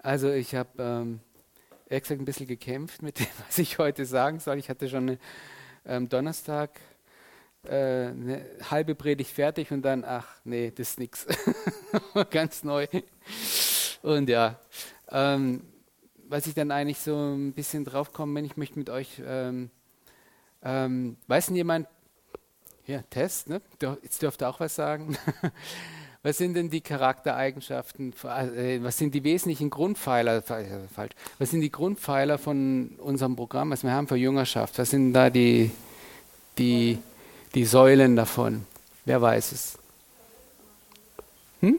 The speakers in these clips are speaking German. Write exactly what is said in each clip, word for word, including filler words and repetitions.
Also ich habe ähm, ehrlich gesagt ein bisschen gekämpft mit dem, was ich heute sagen soll. Ich hatte schon ähm, Donnerstag äh, eine halbe Predigt fertig und dann, ach nee, das ist nix. Ganz neu. Und ja, ähm, was ich dann eigentlich so ein bisschen drauf komme, wenn ich möchte mit euch, ähm, ähm, weiß denn jemand, ja, Test, ne? Doch, jetzt dürft ihr auch was sagen. Was sind denn die Charaktereigenschaften, äh, was sind die wesentlichen Grundpfeiler, äh, falsch, was sind die Grundpfeiler von unserem Programm, was wir haben für Jüngerschaft? Was sind da die, die, die Säulen davon? Wer weiß es? Hm?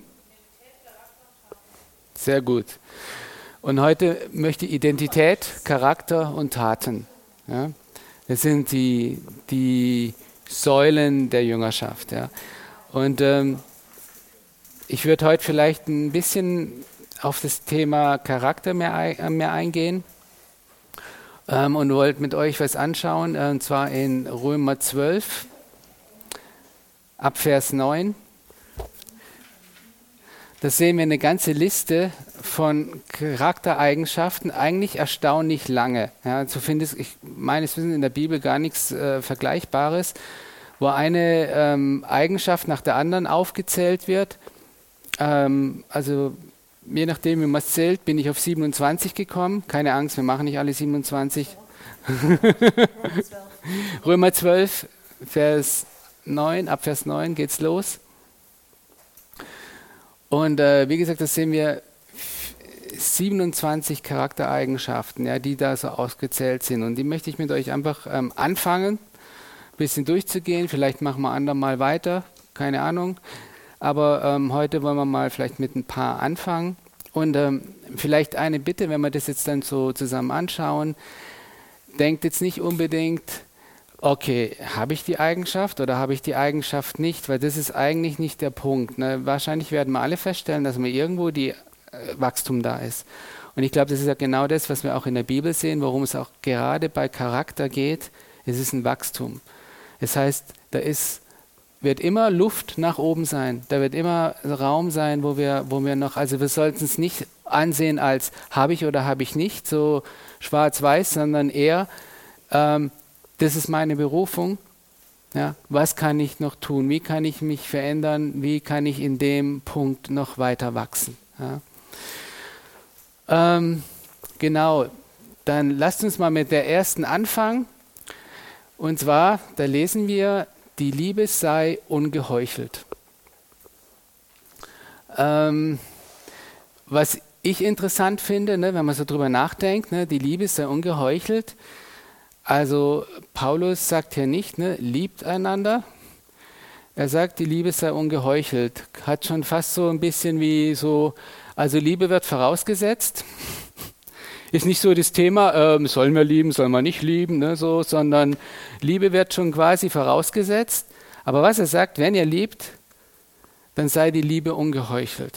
Sehr gut. Und heute möchte ich Identität, Charakter und Taten. Ja? Das sind die, die Säulen der Jüngerschaft. Ja? Und ähm, ich würde heute vielleicht ein bisschen auf das Thema Charakter mehr, ein, mehr eingehen ähm, und wollte mit euch was anschauen, äh, und zwar in Römer zwölf, ab Vers neun. Da sehen wir eine ganze Liste von Charaktereigenschaften, eigentlich erstaunlich lange. Ja, so finde ich, ich meines Wissens in der Bibel gar nichts äh, Vergleichbares, wo eine ähm, Eigenschaft nach der anderen aufgezählt wird. Ähm, also je nachdem, wie man es zählt, bin ich auf siebenundzwanzig gekommen. Keine Angst, wir machen nicht alle siebenundzwanzig. Römer zwölf, Vers neun, ab Vers neun geht's los. Und äh, wie gesagt, das sehen wir siebenundzwanzig Charaktereigenschaften, ja, die da so ausgezählt sind. Und die möchte ich mit euch einfach ähm, anfangen, ein bisschen durchzugehen. Vielleicht machen wir andermal weiter, keine Ahnung. Aber ähm, heute wollen wir mal vielleicht mit ein paar anfangen. Und ähm, vielleicht eine Bitte, wenn wir das jetzt dann so zusammen anschauen. Denkt jetzt nicht unbedingt, okay, habe ich die Eigenschaft oder habe ich die Eigenschaft nicht? Weil das ist eigentlich nicht der Punkt. Ne? Wahrscheinlich werden wir alle feststellen, dass mir irgendwo die äh, Wachstum da ist. Und ich glaube, das ist ja genau das, was wir auch in der Bibel sehen, worum es auch gerade bei Charakter geht. Es ist ein Wachstum. Das heißt, da ist wird immer Luft nach oben sein. Da wird immer Raum sein, wo wir, wo wir noch, also wir sollten es nicht ansehen als habe ich oder habe ich nicht, so schwarz-weiß, sondern eher, ähm, das ist meine Berufung. Ja, was kann ich noch tun? Wie kann ich mich verändern? Wie kann ich in dem Punkt noch weiter wachsen? Ja. Ähm, genau, dann lasst uns mal mit der ersten anfangen. Und zwar, da lesen wir, die Liebe sei ungeheuchelt. Ähm, was ich interessant finde, ne, wenn man so drüber nachdenkt, ne, die Liebe sei ungeheuchelt. Also Paulus sagt hier nicht, ne, liebt einander. Er sagt, die Liebe sei ungeheuchelt. Hat schon fast so ein bisschen wie so, also Liebe wird vorausgesetzt. Ist nicht so das Thema, ähm, sollen wir lieben, sollen wir nicht lieben, ne, so, sondern Liebe wird schon quasi vorausgesetzt. Aber was er sagt, wenn ihr liebt, dann sei die Liebe ungeheuchelt.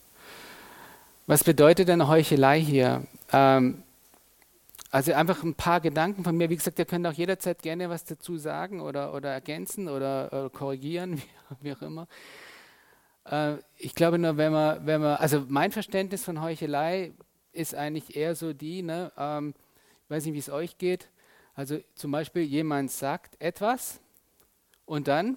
Was bedeutet denn Heuchelei hier? Ähm, also einfach ein paar Gedanken von mir. Wie gesagt, ihr könnt auch jederzeit gerne was dazu sagen oder, oder ergänzen oder, oder korrigieren, wie, wie auch immer. Äh, ich glaube nur, wenn man, wenn man, also mein Verständnis von Heuchelei ist eigentlich eher so die, ne, ähm, ich weiß nicht, wie es euch geht, also zum Beispiel jemand sagt etwas und dann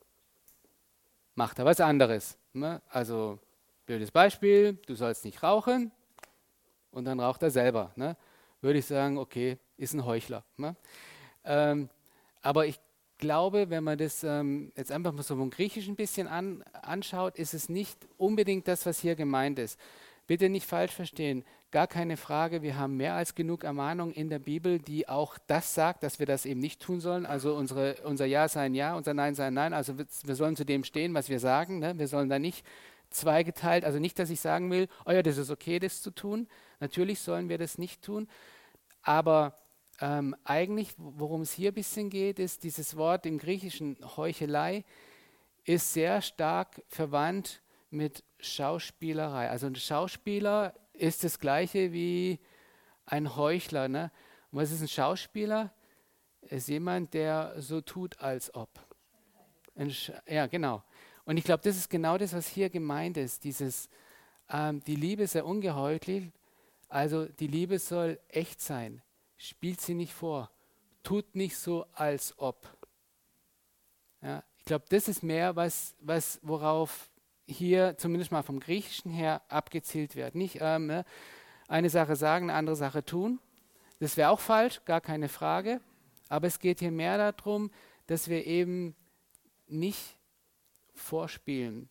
macht er was anderes. Ne? Also, blödes Beispiel, du sollst nicht rauchen und dann raucht er selber. Ne? Würde ich sagen, okay, ist ein Heuchler. Ne? Ähm, aber ich glaube, wenn man das ähm, jetzt einfach mal so vom Griechischen ein bisschen an, anschaut, ist es nicht unbedingt das, was hier gemeint ist. Bitte nicht falsch verstehen, gar keine Frage, wir haben mehr als genug Ermahnungen in der Bibel, die auch das sagt, dass wir das eben nicht tun sollen. Also unsere, unser Ja sei ein Ja, unser Nein sei ein Nein. Also wir, wir sollen zu dem stehen, was wir sagen. Ne? Wir sollen da nicht zweigeteilt, also nicht, dass ich sagen will, oh ja, das ist okay, das zu tun. Natürlich sollen wir das nicht tun. Aber ähm, eigentlich, worum es hier ein bisschen geht, ist dieses Wort im Griechischen Heuchelei, ist sehr stark verwandt mit Schauspielerei. Also ein Schauspieler ist das gleiche wie ein Heuchler. Ne? Und was ist ein Schauspieler? Ist jemand, der so tut, als ob. Ein Sch- ja, genau. Und ich glaube, das ist genau das, was hier gemeint ist. Dieses, ähm, die Liebe ist ja ungeheuchlich, Also die Liebe soll echt sein. Spielt sie nicht vor. Tut nicht so, als ob. Ja, ich glaube, das ist mehr, was, was, worauf hier zumindest mal vom Griechischen her abgezielt wird. Nicht ähm, ne, eine Sache sagen, eine andere Sache tun. Das wäre auch falsch, gar keine Frage. Aber es geht hier mehr darum, dass wir eben nicht vorspielen,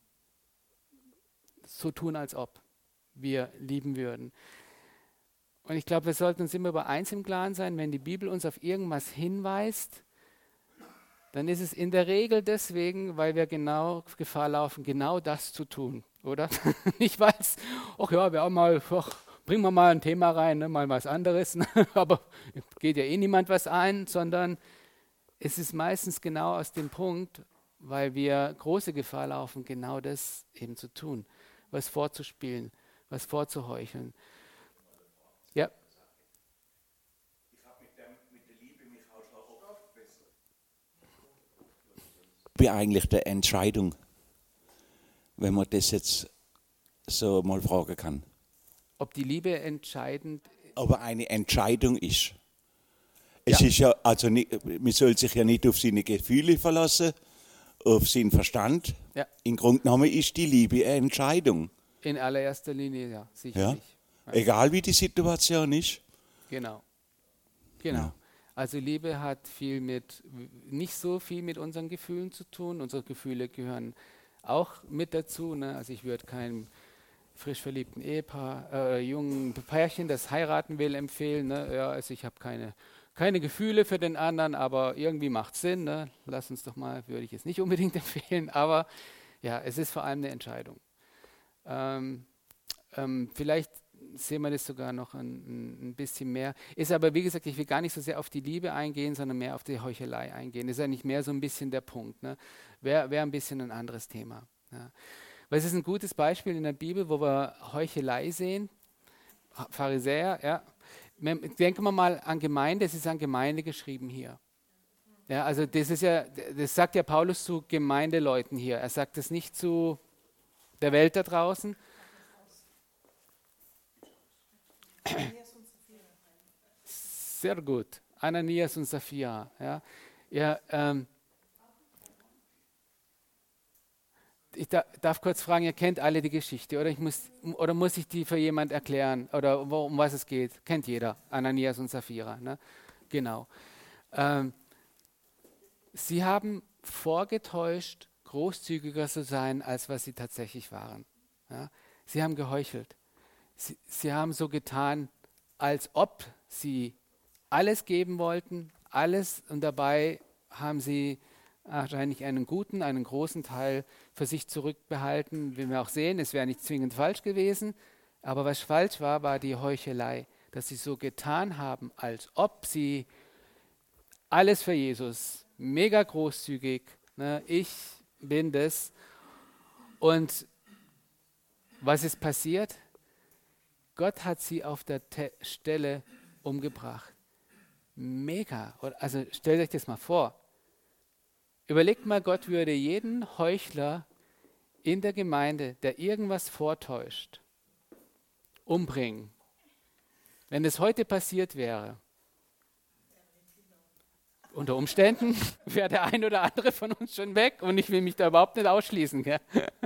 so tun, als ob wir lieben würden. Und ich glaube, wir sollten uns immer über eins im Klaren sein, wenn die Bibel uns auf irgendwas hinweist, dann ist es in der Regel deswegen, weil wir genau Gefahr laufen, genau das zu tun, oder? Nicht weil es, ach ja, wir auch mal, ach, bringen wir mal ein Thema rein, ne, mal was anderes, ne, aber geht ja eh niemand was ein, sondern es ist meistens genau aus dem Punkt, weil wir große Gefahr laufen, genau das eben zu tun, was vorzuspielen, was vorzuheucheln. Ja. Wie eigentlich der Entscheidung, wenn man das jetzt so mal fragen kann. Ob die Liebe entscheidend Aber eine Entscheidung ist. Es Ja. ist ja, also nicht, man soll sich ja nicht auf seine Gefühle verlassen, auf seinen Verstand. Ja. Im Grunde genommen ist die Liebe eine Entscheidung. in allererster Linie, ja, Ja? sicherlich. Ja. Egal wie die Situation ist. Genau. Genau. Ja. Also Liebe hat viel mit, nicht so viel mit unseren Gefühlen zu tun. Unsere Gefühle gehören auch mit dazu. Ne? Also ich würde keinem frisch verliebten Ehepaar, äh, jungen Pärchen, das heiraten will, empfehlen. Ne? Ja, also ich habe keine, keine Gefühle für den anderen, aber irgendwie macht es Sinn. Ne? Lass uns doch mal, würde ich es nicht unbedingt empfehlen, aber ja, es ist vor allem eine Entscheidung. Ähm, ähm, vielleicht sehen wir das sogar noch ein, ein bisschen mehr. Ist aber, wie gesagt, ich will gar nicht so sehr auf die Liebe eingehen, sondern mehr auf die Heuchelei eingehen. Das ist eigentlich mehr so ein bisschen der Punkt. Ne? Wäre wär ein bisschen ein anderes Thema. Ja. Weil es ist ein gutes Beispiel in der Bibel, wo wir Heuchelei sehen. Pharisäer, ja. Denken wir mal an Gemeinde, es ist an Gemeinde geschrieben hier. Ja, also das ist ja, das sagt ja Paulus zu Gemeindeleuten hier. Er sagt es nicht zu der Welt da draußen. Sehr gut. Ananias und Sapphira. Ja, ja ähm, ich da, darf kurz fragen, ihr kennt alle die Geschichte, oder, ich muss, oder muss ich die für jemand erklären, oder wo, um was es geht? Kennt jeder, Ananias und Sapphira. Ne? Genau. Ähm, sie haben vorgetäuscht, großzügiger zu sein, als was sie tatsächlich waren. Ja? Sie haben geheuchelt. Sie, sie haben so getan, als ob sie alles geben wollten, alles, und dabei haben sie wahrscheinlich einen guten, einen großen Teil für sich zurückbehalten. Wie wir auch sehen, es wäre nicht zwingend falsch gewesen, aber was falsch war, war die Heuchelei, dass sie so getan haben, als ob sie alles für Jesus, mega großzügig, ne, ich bin das. Und was ist passiert? Gott hat sie auf der Te- Stelle umgebracht. Mega. Also stellt euch das mal vor. Überlegt mal, Gott würde jeden Heuchler in der Gemeinde, der irgendwas vortäuscht, umbringen. Wenn das heute passiert wäre, unter Umständen wäre der ein oder andere von uns schon weg und ich will mich da überhaupt nicht ausschließen. Gell?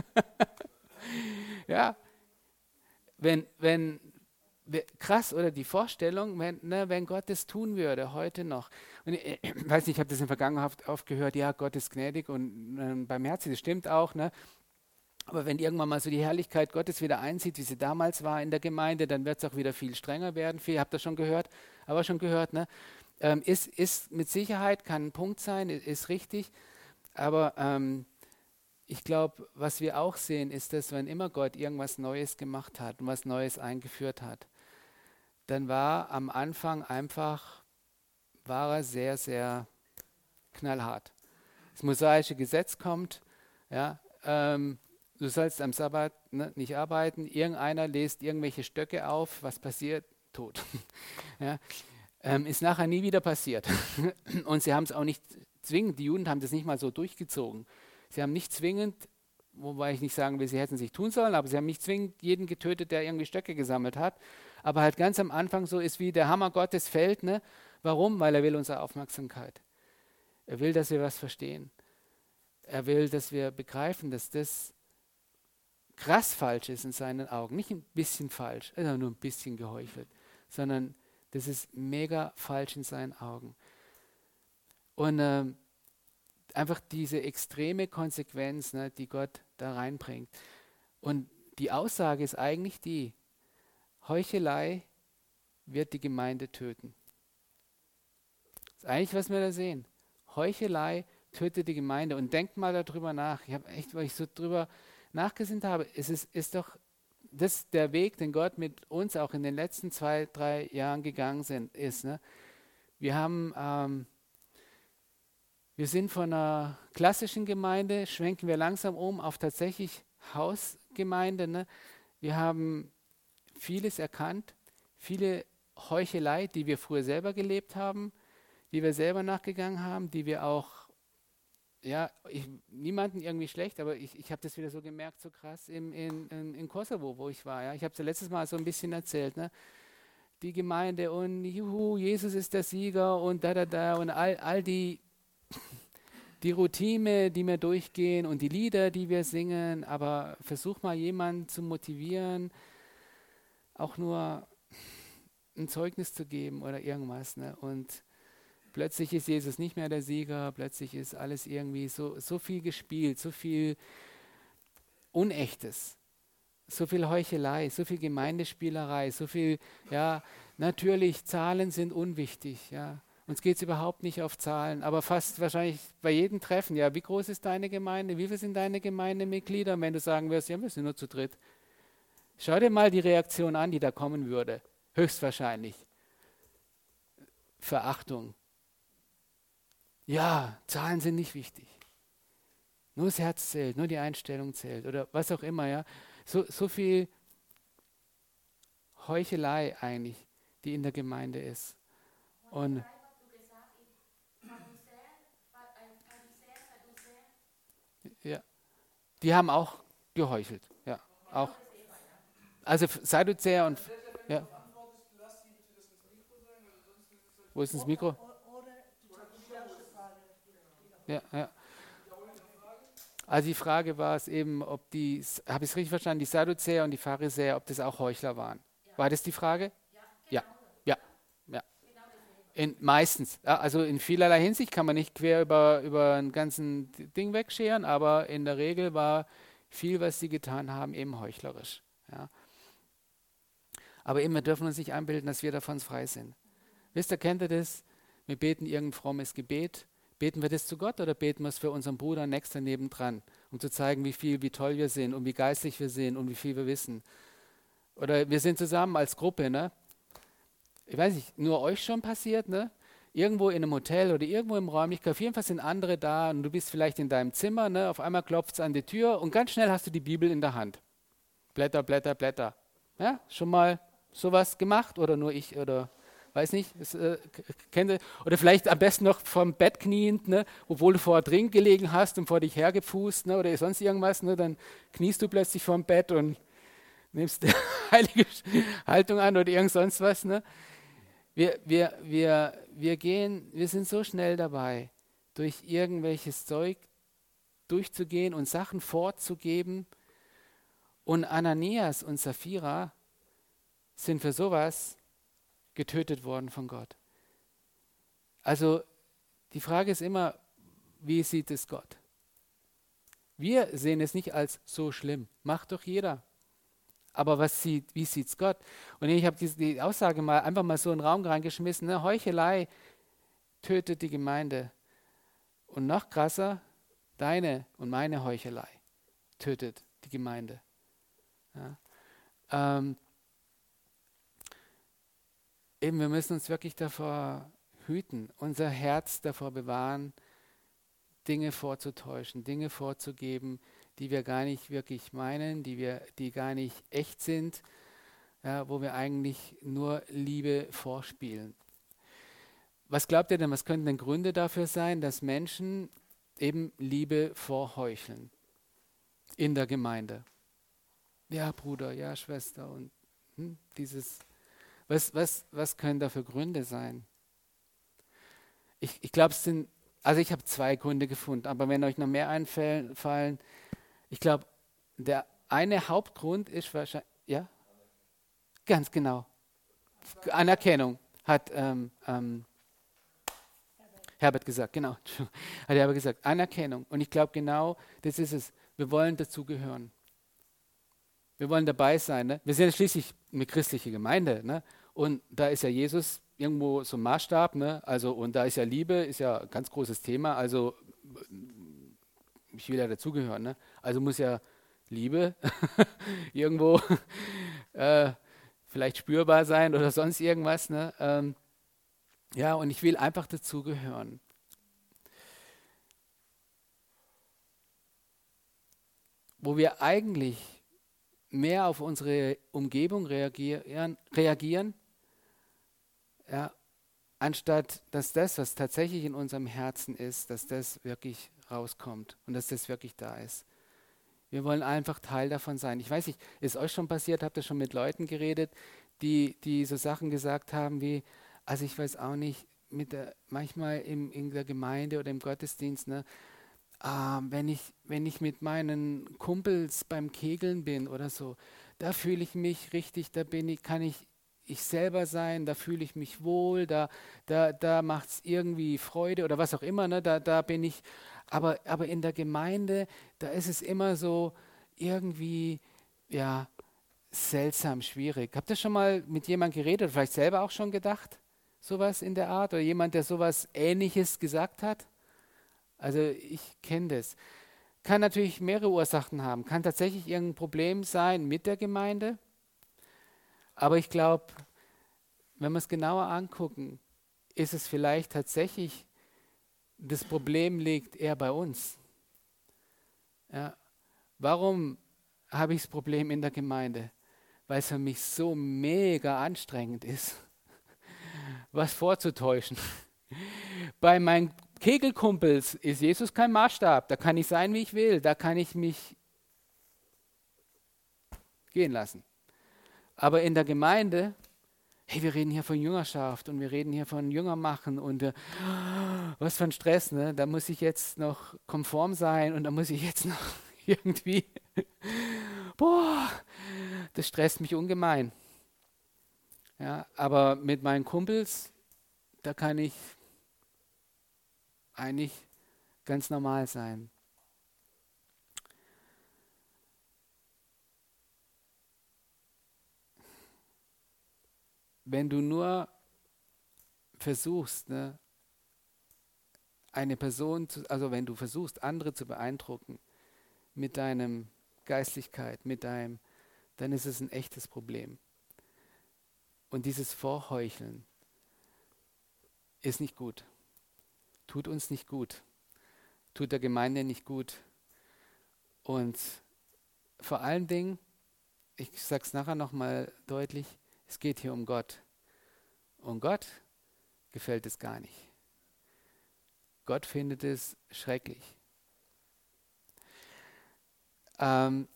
Ja, wenn, wenn, krass, oder die Vorstellung, wenn, ne, wenn Gott das tun würde, heute noch. Und ich, ich weiß nicht, ich habe das in der Vergangenheit oft gehört, ja, Gott ist gnädig und äh, barmherzig, das stimmt auch. Ne? Aber wenn irgendwann mal so die Herrlichkeit Gottes wieder einzieht, wie sie damals war in der Gemeinde, dann wird es auch wieder viel strenger werden. Viel, habt ihr schon gehört? Aber schon gehört, ne? Ähm, ist, ist mit Sicherheit, kann ein Punkt sein, ist, ist richtig. Aber ähm, ich glaube, was wir auch sehen, ist, dass wenn immer Gott irgendwas Neues gemacht hat und was Neues eingeführt hat, dann war am Anfang einfach, war er sehr, sehr knallhart. Das mosaische Gesetz kommt, ja, ähm, du sollst am Sabbat ne, nicht arbeiten, irgendeiner lest irgendwelche Stöcke auf, was passiert? Tot. Ja, ähm, ist nachher nie wieder passiert. Und sie haben es auch nicht zwingend, die Juden haben das nicht mal so durchgezogen. Sie haben nicht zwingend wobei ich nicht sagen will, sie hätten es nicht tun sollen, aber sie haben nicht zwingend jeden getötet, der irgendwie Stöcke gesammelt hat. Aber halt ganz am Anfang so ist wie der Hammer Gottes fällt. Ne? Warum? Weil er will unsere Aufmerksamkeit. Er will, dass wir was verstehen. Er will, dass wir begreifen, dass das krass falsch ist in seinen Augen. Nicht ein bisschen falsch, also nur ein bisschen geheuchelt, sondern das ist mega falsch in seinen Augen. Und ähm, einfach diese extreme Konsequenz, ne, die Gott da reinbringt. Und die Aussage ist eigentlich die, Heuchelei wird die Gemeinde töten. Das ist eigentlich, was wir da sehen. Heuchelei tötet die Gemeinde. Und denkt mal darüber nach. Ich habe echt, weil ich so drüber nachgesinnt habe, es ist, ist doch das der Weg, den Gott mit uns auch in den letzten zwei, drei Jahren gegangen sind, ist. Ne? Wir haben, ähm, wir sind von einer klassischen Gemeinde, schwenken wir langsam um auf tatsächlich Hausgemeinde. Ne? Wir haben vieles erkannt, viele Heuchelei, die wir früher selber gelebt haben, die wir selber nachgegangen haben, die wir auch, ja, ich, niemanden irgendwie schlecht, aber ich, ich habe das wieder so gemerkt, so krass im, in, in, in Kosovo, wo ich war. Ja. Ich habe es ja letztes Mal so ein bisschen erzählt, ne? Die Gemeinde und juhu, Jesus ist der Sieger und da, da, da und all, all die, die Routine, die wir durchgehen und die Lieder, die wir singen, aber versuch mal jemanden zu motivieren, auch nur ein Zeugnis zu geben oder irgendwas. Ne? Und plötzlich ist Jesus nicht mehr der Sieger, plötzlich ist alles irgendwie so, so viel gespielt, so viel Unechtes, so viel Heuchelei, so viel Gemeindespielerei, so viel, ja, natürlich, Zahlen sind unwichtig, ja. Uns geht es überhaupt nicht auf Zahlen, aber fast wahrscheinlich bei jedem Treffen, ja, wie groß ist deine Gemeinde, wie viele sind deine Gemeindemitglieder? Und wenn du sagen wirst, ja, wir sind nur zu dritt. Schau dir mal die Reaktion an, die da kommen würde. Höchstwahrscheinlich. Verachtung. Ja, Zahlen sind nicht wichtig. Nur das Herz zählt, nur die Einstellung zählt oder was auch immer, ja. So, so viel Heuchelei eigentlich, die in der Gemeinde ist. Und ja, die haben auch geheuchelt, ja, auch. Also Sadduzäer und ja. Wo ist das Mikro? Ja, ja. Also die Frage war es eben, ob die, habe ich es richtig verstanden, die Sadduzäer und die Pharisäer, ob das auch Heuchler waren. War das die Frage? Ja, ja, ja. In, meistens. Ja, also in vielerlei Hinsicht kann man nicht quer über, über ein ganzen Ding wegscheren, aber in der Regel war viel, was sie getan haben, eben heuchlerisch. Ja. Aber eben, wir dürfen uns nicht einbilden, dass wir davon frei sind. Wisst ihr, kennt ihr das? Wir beten irgendein frommes Gebet. Beten wir das zu Gott oder beten wir es für unseren Bruder nächster nebendran, um zu zeigen, wie viel, wie toll wir sind und wie geistlich wir sind und wie viel wir wissen? Oder wir sind zusammen als Gruppe, ne? Ich weiß nicht, nur euch schon passiert, ne? Irgendwo in einem Hotel oder irgendwo im Räumlichkeit, auf jeden Fall sind andere da und du bist vielleicht in deinem Zimmer, ne? Auf einmal klopft es an die Tür und ganz schnell hast du die Bibel in der Hand. Blätter, Blätter, Blätter. Ja, schon mal sowas gemacht oder nur ich oder weiß nicht, das, äh, kennt ihr, oder vielleicht am besten noch vom Bett kniend, ne, obwohl du vor drin gelegen hast und vor dich hergepfust, ne, oder sonst irgendwas, ne, dann kniest du plötzlich vorm Bett und nimmst eine heilige Haltung an oder irgend sonst was. Ne. Wir, wir, wir, wir gehen, wir sind so schnell dabei, durch irgendwelches Zeug durchzugehen und Sachen vorzugeben. Und Ananias und Sapphira sind für sowas getötet worden von Gott. Also die Frage ist immer, wie sieht es Gott? Wir sehen es nicht als so schlimm. Macht doch jeder. Aber was sieht, wie sieht es Gott? Und ich habe die, die Aussage mal einfach mal so in den Raum reingeschmissen. Ne? Heuchelei tötet die Gemeinde. Und noch krasser, deine und meine Heuchelei tötet die Gemeinde. Ja. Ähm, eben, wir müssen uns wirklich davor hüten, unser Herz davor bewahren, Dinge vorzutäuschen, Dinge vorzugeben, die wir gar nicht wirklich meinen, die wir, die gar nicht echt sind, ja, wo wir eigentlich nur Liebe vorspielen. Was glaubt ihr denn, was könnten denn Gründe dafür sein, dass Menschen eben Liebe vorheucheln? in der Gemeinde. Ja, Bruder, ja, Schwester und hm, dieses, was, was, was können da für Gründe sein? Ich, ich glaube, es sind, also ich habe zwei Gründe gefunden, aber wenn euch noch mehr einfallen, ich glaube, der eine Hauptgrund ist wahrscheinlich, ja, ganz genau, Anerkennung, hat ähm, ähm, Herbert gesagt, genau, hat Herbert gesagt, Anerkennung. Und ich glaube genau, das ist es, wir wollen dazugehören. Wir wollen dabei sein. Ne? Wir sind ja schließlich eine christliche Gemeinde. Ne? Und da ist ja Jesus irgendwo so ein Maßstab. Ne? Also, und da ist ja Liebe, ist ja ein ganz großes Thema. Also ich will ja dazugehören. Ne? Also muss ja Liebe irgendwo äh, vielleicht spürbar sein oder sonst irgendwas. Ne? Ähm, ja, und ich will einfach dazugehören. Wo wir eigentlich mehr auf unsere Umgebung reagieren, reagieren ja, anstatt dass das, was tatsächlich in unserem Herzen ist, dass das wirklich rauskommt und dass das wirklich da ist. Wir wollen einfach Teil davon sein. Ich weiß nicht, ist euch schon passiert, habt ihr schon mit Leuten geredet, die, die so Sachen gesagt haben wie, also ich weiß auch nicht, mit der, manchmal im, in der Gemeinde oder im Gottesdienst, ne, Ah, wenn ich, wenn ich mit meinen Kumpels beim Kegeln bin oder so, da fühle ich mich richtig, da bin ich, kann ich ich selber sein, da fühle ich mich wohl, da, da, da macht es irgendwie Freude oder was auch immer, ne, da, da bin ich, aber, aber in der Gemeinde, da ist es immer so irgendwie, ja, seltsam, schwierig. Habt ihr schon mal mit jemandem geredet oder vielleicht selber auch schon gedacht, sowas in der Art oder jemand, der sowas Ähnliches gesagt hat? Also ich kenne das. Kann natürlich mehrere Ursachen haben. Kann tatsächlich irgendein Problem sein mit der Gemeinde. Aber ich glaube, wenn wir es genauer angucken, ist es vielleicht tatsächlich, das Problem liegt eher bei uns. Ja. Warum habe ich das Problem in der Gemeinde? Weil es für mich so mega anstrengend ist, was vorzutäuschen. Bei meinen Kegelkumpels ist Jesus kein Maßstab. Da kann ich sein, wie ich will. Da kann ich mich gehen lassen. Aber in der Gemeinde, hey, wir reden hier von Jüngerschaft und wir reden hier von Jüngermachen und äh, was für ein Stress, ne? Da muss ich jetzt noch konform sein und da muss ich jetzt noch irgendwie, boah, das stresst mich ungemein. Ja, aber mit meinen Kumpels, da kann ich eigentlich ganz normal sein. Wenn du nur versuchst, ne, eine Person, zu, also wenn du versuchst, andere zu beeindrucken mit deinem Geistlichkeit, mit deinem, dann ist es ein echtes Problem. Und dieses Vorheucheln ist nicht gut. Tut uns nicht gut. Tut der Gemeinde nicht gut. Und vor allen Dingen, ich sage es nachher nochmal deutlich, es geht hier um Gott. Und Gott gefällt es gar nicht. Gott findet es schrecklich. Ähm,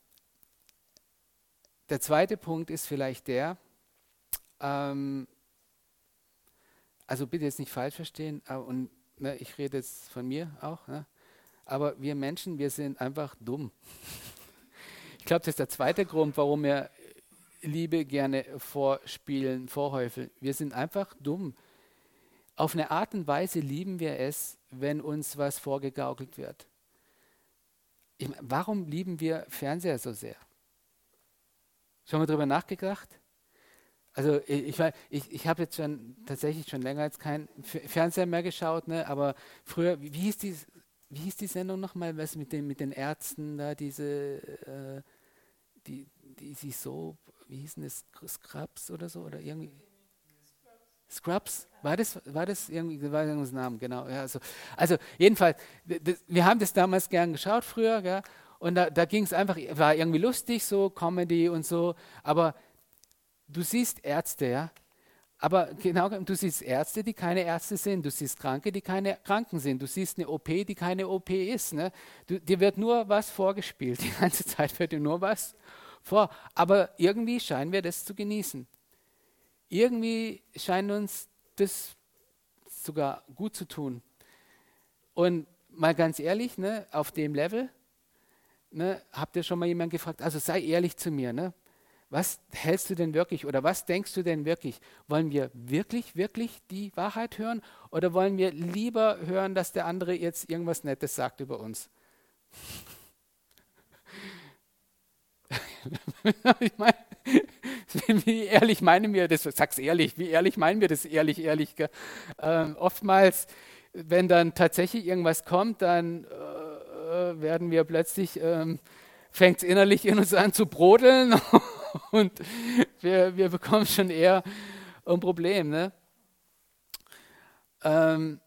der zweite Punkt ist vielleicht der, ähm, also bitte jetzt nicht falsch verstehen, aber, und ne, ich rede jetzt von mir auch, ne, aber wir Menschen, wir sind einfach dumm. Ich glaube, das ist der zweite Grund, warum wir Liebe gerne vorspielen, vorhäufeln. Wir sind einfach dumm. Auf eine Art und Weise lieben wir es, wenn uns was vorgegaukelt wird. Ich meine, warum lieben wir Fernseher so sehr? Schon mal drüber nachgedacht? Also ich, ich, ich, ich habe jetzt schon tatsächlich schon länger jetzt keinen Fernseher mehr geschaut, ne? Aber früher, wie, wie, hieß die, wie hieß die Sendung nochmal, was mit den, mit den Ärzten da, diese, äh, die, die sich so, wie hießen das, Scrubs oder so, oder irgendwie? Scrubs, war das, war das irgendwie, war das Name, genau. Ja, also, also jedenfalls, das, wir haben das damals gern geschaut früher, gell, und da, da ging es einfach, war irgendwie lustig, so Comedy und so, aber du siehst Ärzte, ja, Aber genau, du siehst Ärzte, die keine Ärzte sind. Du siehst Kranke, die keine Kranken sind. Du siehst eine O P, die keine O P ist. Ne? Du, dir wird nur was vorgespielt. Die ganze Zeit wird dir nur was vor. Aber irgendwie scheinen wir das zu genießen. Irgendwie scheint uns das sogar gut zu tun. Und mal ganz ehrlich, ne, auf dem Level, ne, habt ihr schon mal jemanden gefragt, also sei ehrlich zu mir, ne? Was hältst du denn wirklich oder was denkst du denn wirklich? Wollen wir wirklich, wirklich die Wahrheit hören oder wollen wir lieber hören, dass der andere jetzt irgendwas Nettes sagt über uns? Ich meine, wie ehrlich meinen wir das? Sag's ehrlich, wie ehrlich meinen wir das ehrlich, ehrlich? Gell? Ähm, oftmals, wenn dann tatsächlich irgendwas kommt, dann äh, werden wir plötzlich, ähm, fängt es innerlich in uns an zu brodeln und wir, wir bekommen schon eher ein Problem. Ne? Ähm,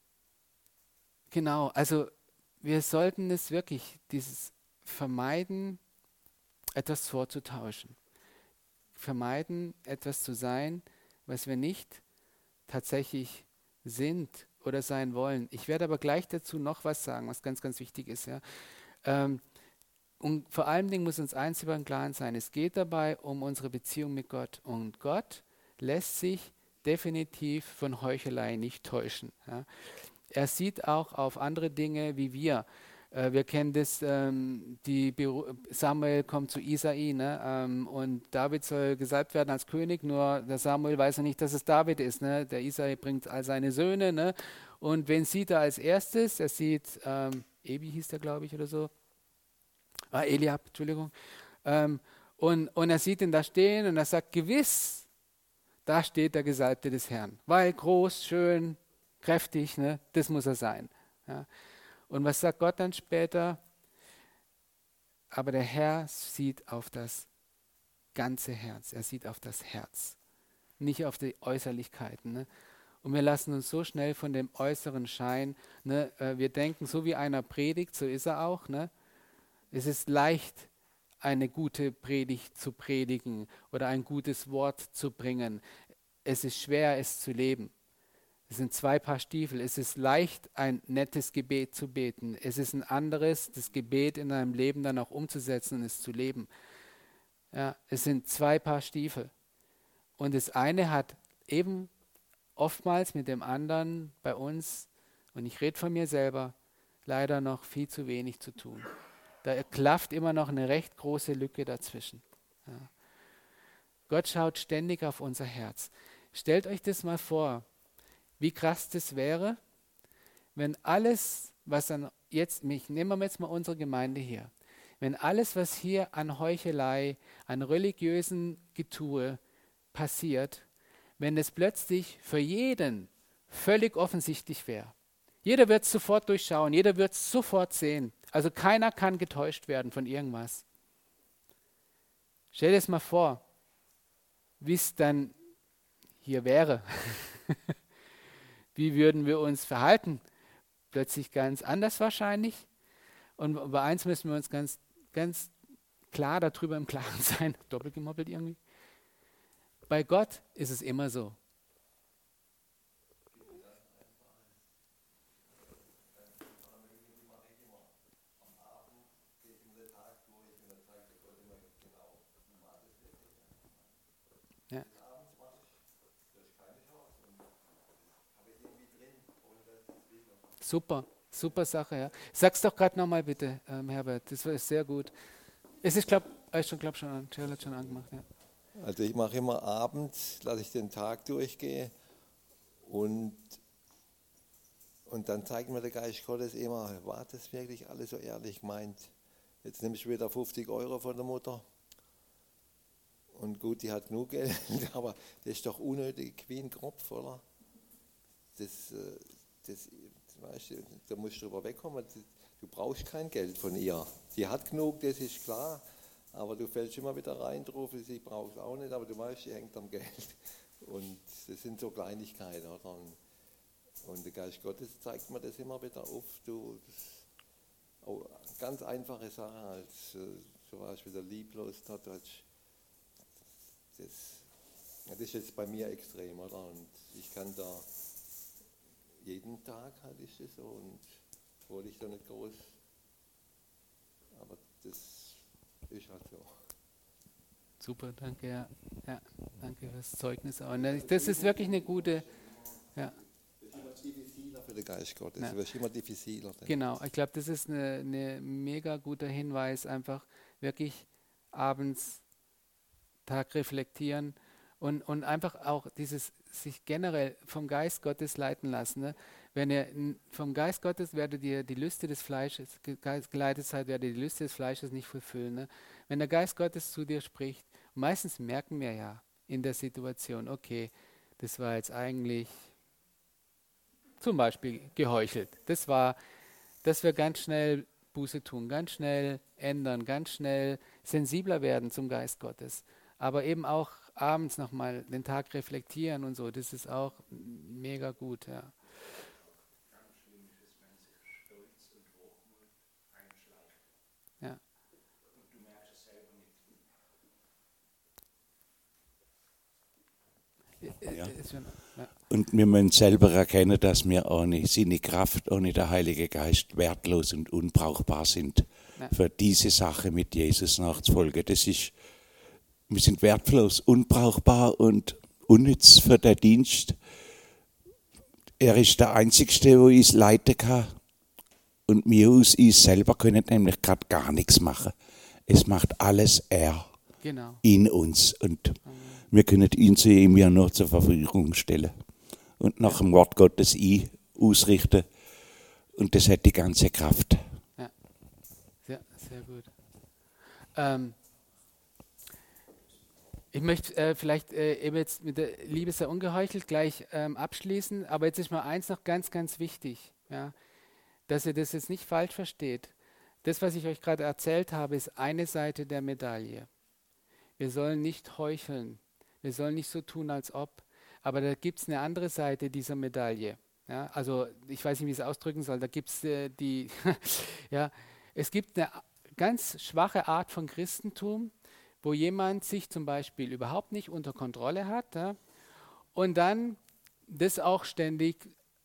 genau, also wir sollten es wirklich, dieses vermeiden, etwas vorzutauschen. Vermeiden, etwas zu sein, was wir nicht tatsächlich sind oder sein wollen. Ich werde aber gleich dazu noch was sagen, was ganz, ganz wichtig ist. Ja. Ähm, und vor allen Dingen muss uns eins über den Klaren sein, es geht dabei um unsere Beziehung mit Gott. Und Gott lässt sich definitiv von Heuchelei nicht täuschen. Ja. Er sieht auch auf andere Dinge wie wir. Äh, wir kennen das, ähm, die Beru- Samuel kommt zu Isai, ne? ähm, und David soll gesalbt werden als König, nur der Samuel weiß ja nicht, dass es David ist. Ne? Der Isai bringt all seine Söhne. Ne? Und wen sieht er als erstes? Er sieht, ähm, Ebi hieß der, glaube ich, oder so. Ah, Eliab, Entschuldigung. Ähm, und, und er sieht ihn da stehen und er sagt, gewiss, da steht der Gesalbte des Herrn. Weil groß, schön, kräftig, ne? Das muss er sein. Ja. Und was sagt Gott dann später? Aber der Herr sieht auf das ganze Herz. Er sieht auf das Herz, nicht auf die Äußerlichkeiten. Ne? Und wir lassen uns so schnell von dem äußeren Schein, ne? äh, wir denken, so wie einer predigt, so ist er auch. Ne? Es ist leicht, eine gute Predigt zu predigen oder ein gutes Wort zu bringen. Es ist schwer, es zu leben. Es sind zwei Paar Stiefel. Es ist leicht, ein nettes Gebet zu beten. Es ist ein anderes, das Gebet in deinem Leben dann auch umzusetzen und es zu leben. Ja, es sind zwei Paar Stiefel. Und das eine hat eben oftmals mit dem anderen bei uns, und ich rede von mir selber, leider noch viel zu wenig zu tun. Da klafft immer noch eine recht große Lücke dazwischen. Ja. Gott schaut ständig auf unser Herz. Stellt euch das mal vor, wie krass das wäre, wenn alles, was an jetzt, mich, nehmen wir jetzt mal unsere Gemeinde hier, wenn alles, was hier an Heuchelei, an religiösen Getue passiert, wenn es plötzlich für jeden völlig offensichtlich wäre. Jeder wird es sofort durchschauen, jeder wird es sofort sehen. Also keiner kann getäuscht werden von irgendwas. Stell dir das mal vor, wie es dann hier wäre. Wie würden wir uns verhalten? Plötzlich ganz anders wahrscheinlich. Und bei eins müssen wir uns ganz, ganz klar darüber im Klaren sein. Doppelt gemoppelt irgendwie. Bei Gott ist es immer so. Ja. Super, super Sache. Ja. Sag's doch gerade nochmal bitte, ähm, Herbert. Das war sehr gut. Es ist, glaube ich, schon, glaub schon an. Cheryl hat schon angemacht. Ja. Also ich mache immer abends, lasse ich den Tag durchgehen und, und dann zeigt mir der Geist Gottes immer, war das wirklich alles so ehrlich gemeint? Jetzt nehme ich wieder fünfzig Euro von der Mutter und gut, die hat genug Geld, aber das ist doch unnötig wie ein Kropf, oder? Das, äh, das, weißt du, da musst du drüber wegkommen, du brauchst kein Geld von ihr. Die hat genug, das ist klar. Aber du fällst immer wieder rein drauf, ich brauche es auch nicht, aber du weißt, die hängt am Geld. Und das sind so Kleinigkeiten. Oder? Und der Geist Gottes zeigt mir das immer wieder auf. Du, auch ganz einfache Sachen, als zum Beispiel der Lieblos hat, das, Ja, das ist jetzt bei mir extrem, oder? Und ich kann da jeden Tag halt ist es so und wollte ich da nicht groß, aber das ist halt so. Super, danke, ja. ja danke fürs Zeugnis. auch. Das ist wirklich eine gute, ja. Es wird immer diffiziler für den Geist Gottes, Ja. es wird immer diffiziler. Genau, ich glaube, das ist eine, eine mega guter Hinweis, einfach wirklich abends, Tag reflektieren und, und einfach auch dieses sich generell vom Geist Gottes leiten lassen. Ne? Wenn ihr n- vom Geist Gottes werdet ihr die Lüste des Fleisches, ge- Geist geleitet seid, werdet ihr die Lüste des Fleisches nicht vollfüllen. Ne? Wenn der Geist Gottes zu dir spricht, meistens merken wir ja in der Situation, okay, das war jetzt eigentlich zum Beispiel geheuchelt. Das war, dass wir ganz schnell Buße tun, ganz schnell ändern, ganz schnell sensibler werden zum Geist Gottes. Aber eben auch abends nochmal den Tag reflektieren und so, das ist auch mega gut, ja. Ja. Ja. Ist schon, ja. Und wir müssen selber erkennen, dass wir ohne seine Kraft, ohne der Heilige Geist wertlos und unbrauchbar sind, Ja. für diese Sache mit Jesus nachzufolgen. Das ist, wir sind wertlos, unbrauchbar und unnütz für den Dienst. Er ist der Einzige, der uns leiten kann. Und wir aus uns selber können nämlich gerade gar nichts machen. Es macht alles er Genau. in uns. Und wir können ihn zu ihm ja nur zur Verfügung stellen. Und nach dem Wort Gottes ihn ausrichten. Und das hat die ganze Kraft. Ja, sehr, sehr gut. Ähm, ich möchte äh, vielleicht äh, eben jetzt mit der Liebe sei ungeheuchelt gleich ähm, abschließen, aber jetzt ist mal eins noch ganz, ganz wichtig, ja, dass ihr das jetzt nicht falsch versteht. Das, was ich euch gerade erzählt habe, ist eine Seite der Medaille. Wir sollen nicht heucheln, wir sollen nicht so tun, als ob, aber da gibt es eine andere Seite dieser Medaille. Ja, also ich weiß nicht, wie ich es ausdrücken soll, da gibt es äh, die, ja, es gibt eine ganz schwache Art von Christentum, wo jemand sich zum Beispiel überhaupt nicht unter Kontrolle hat, ja, und dann das auch ständig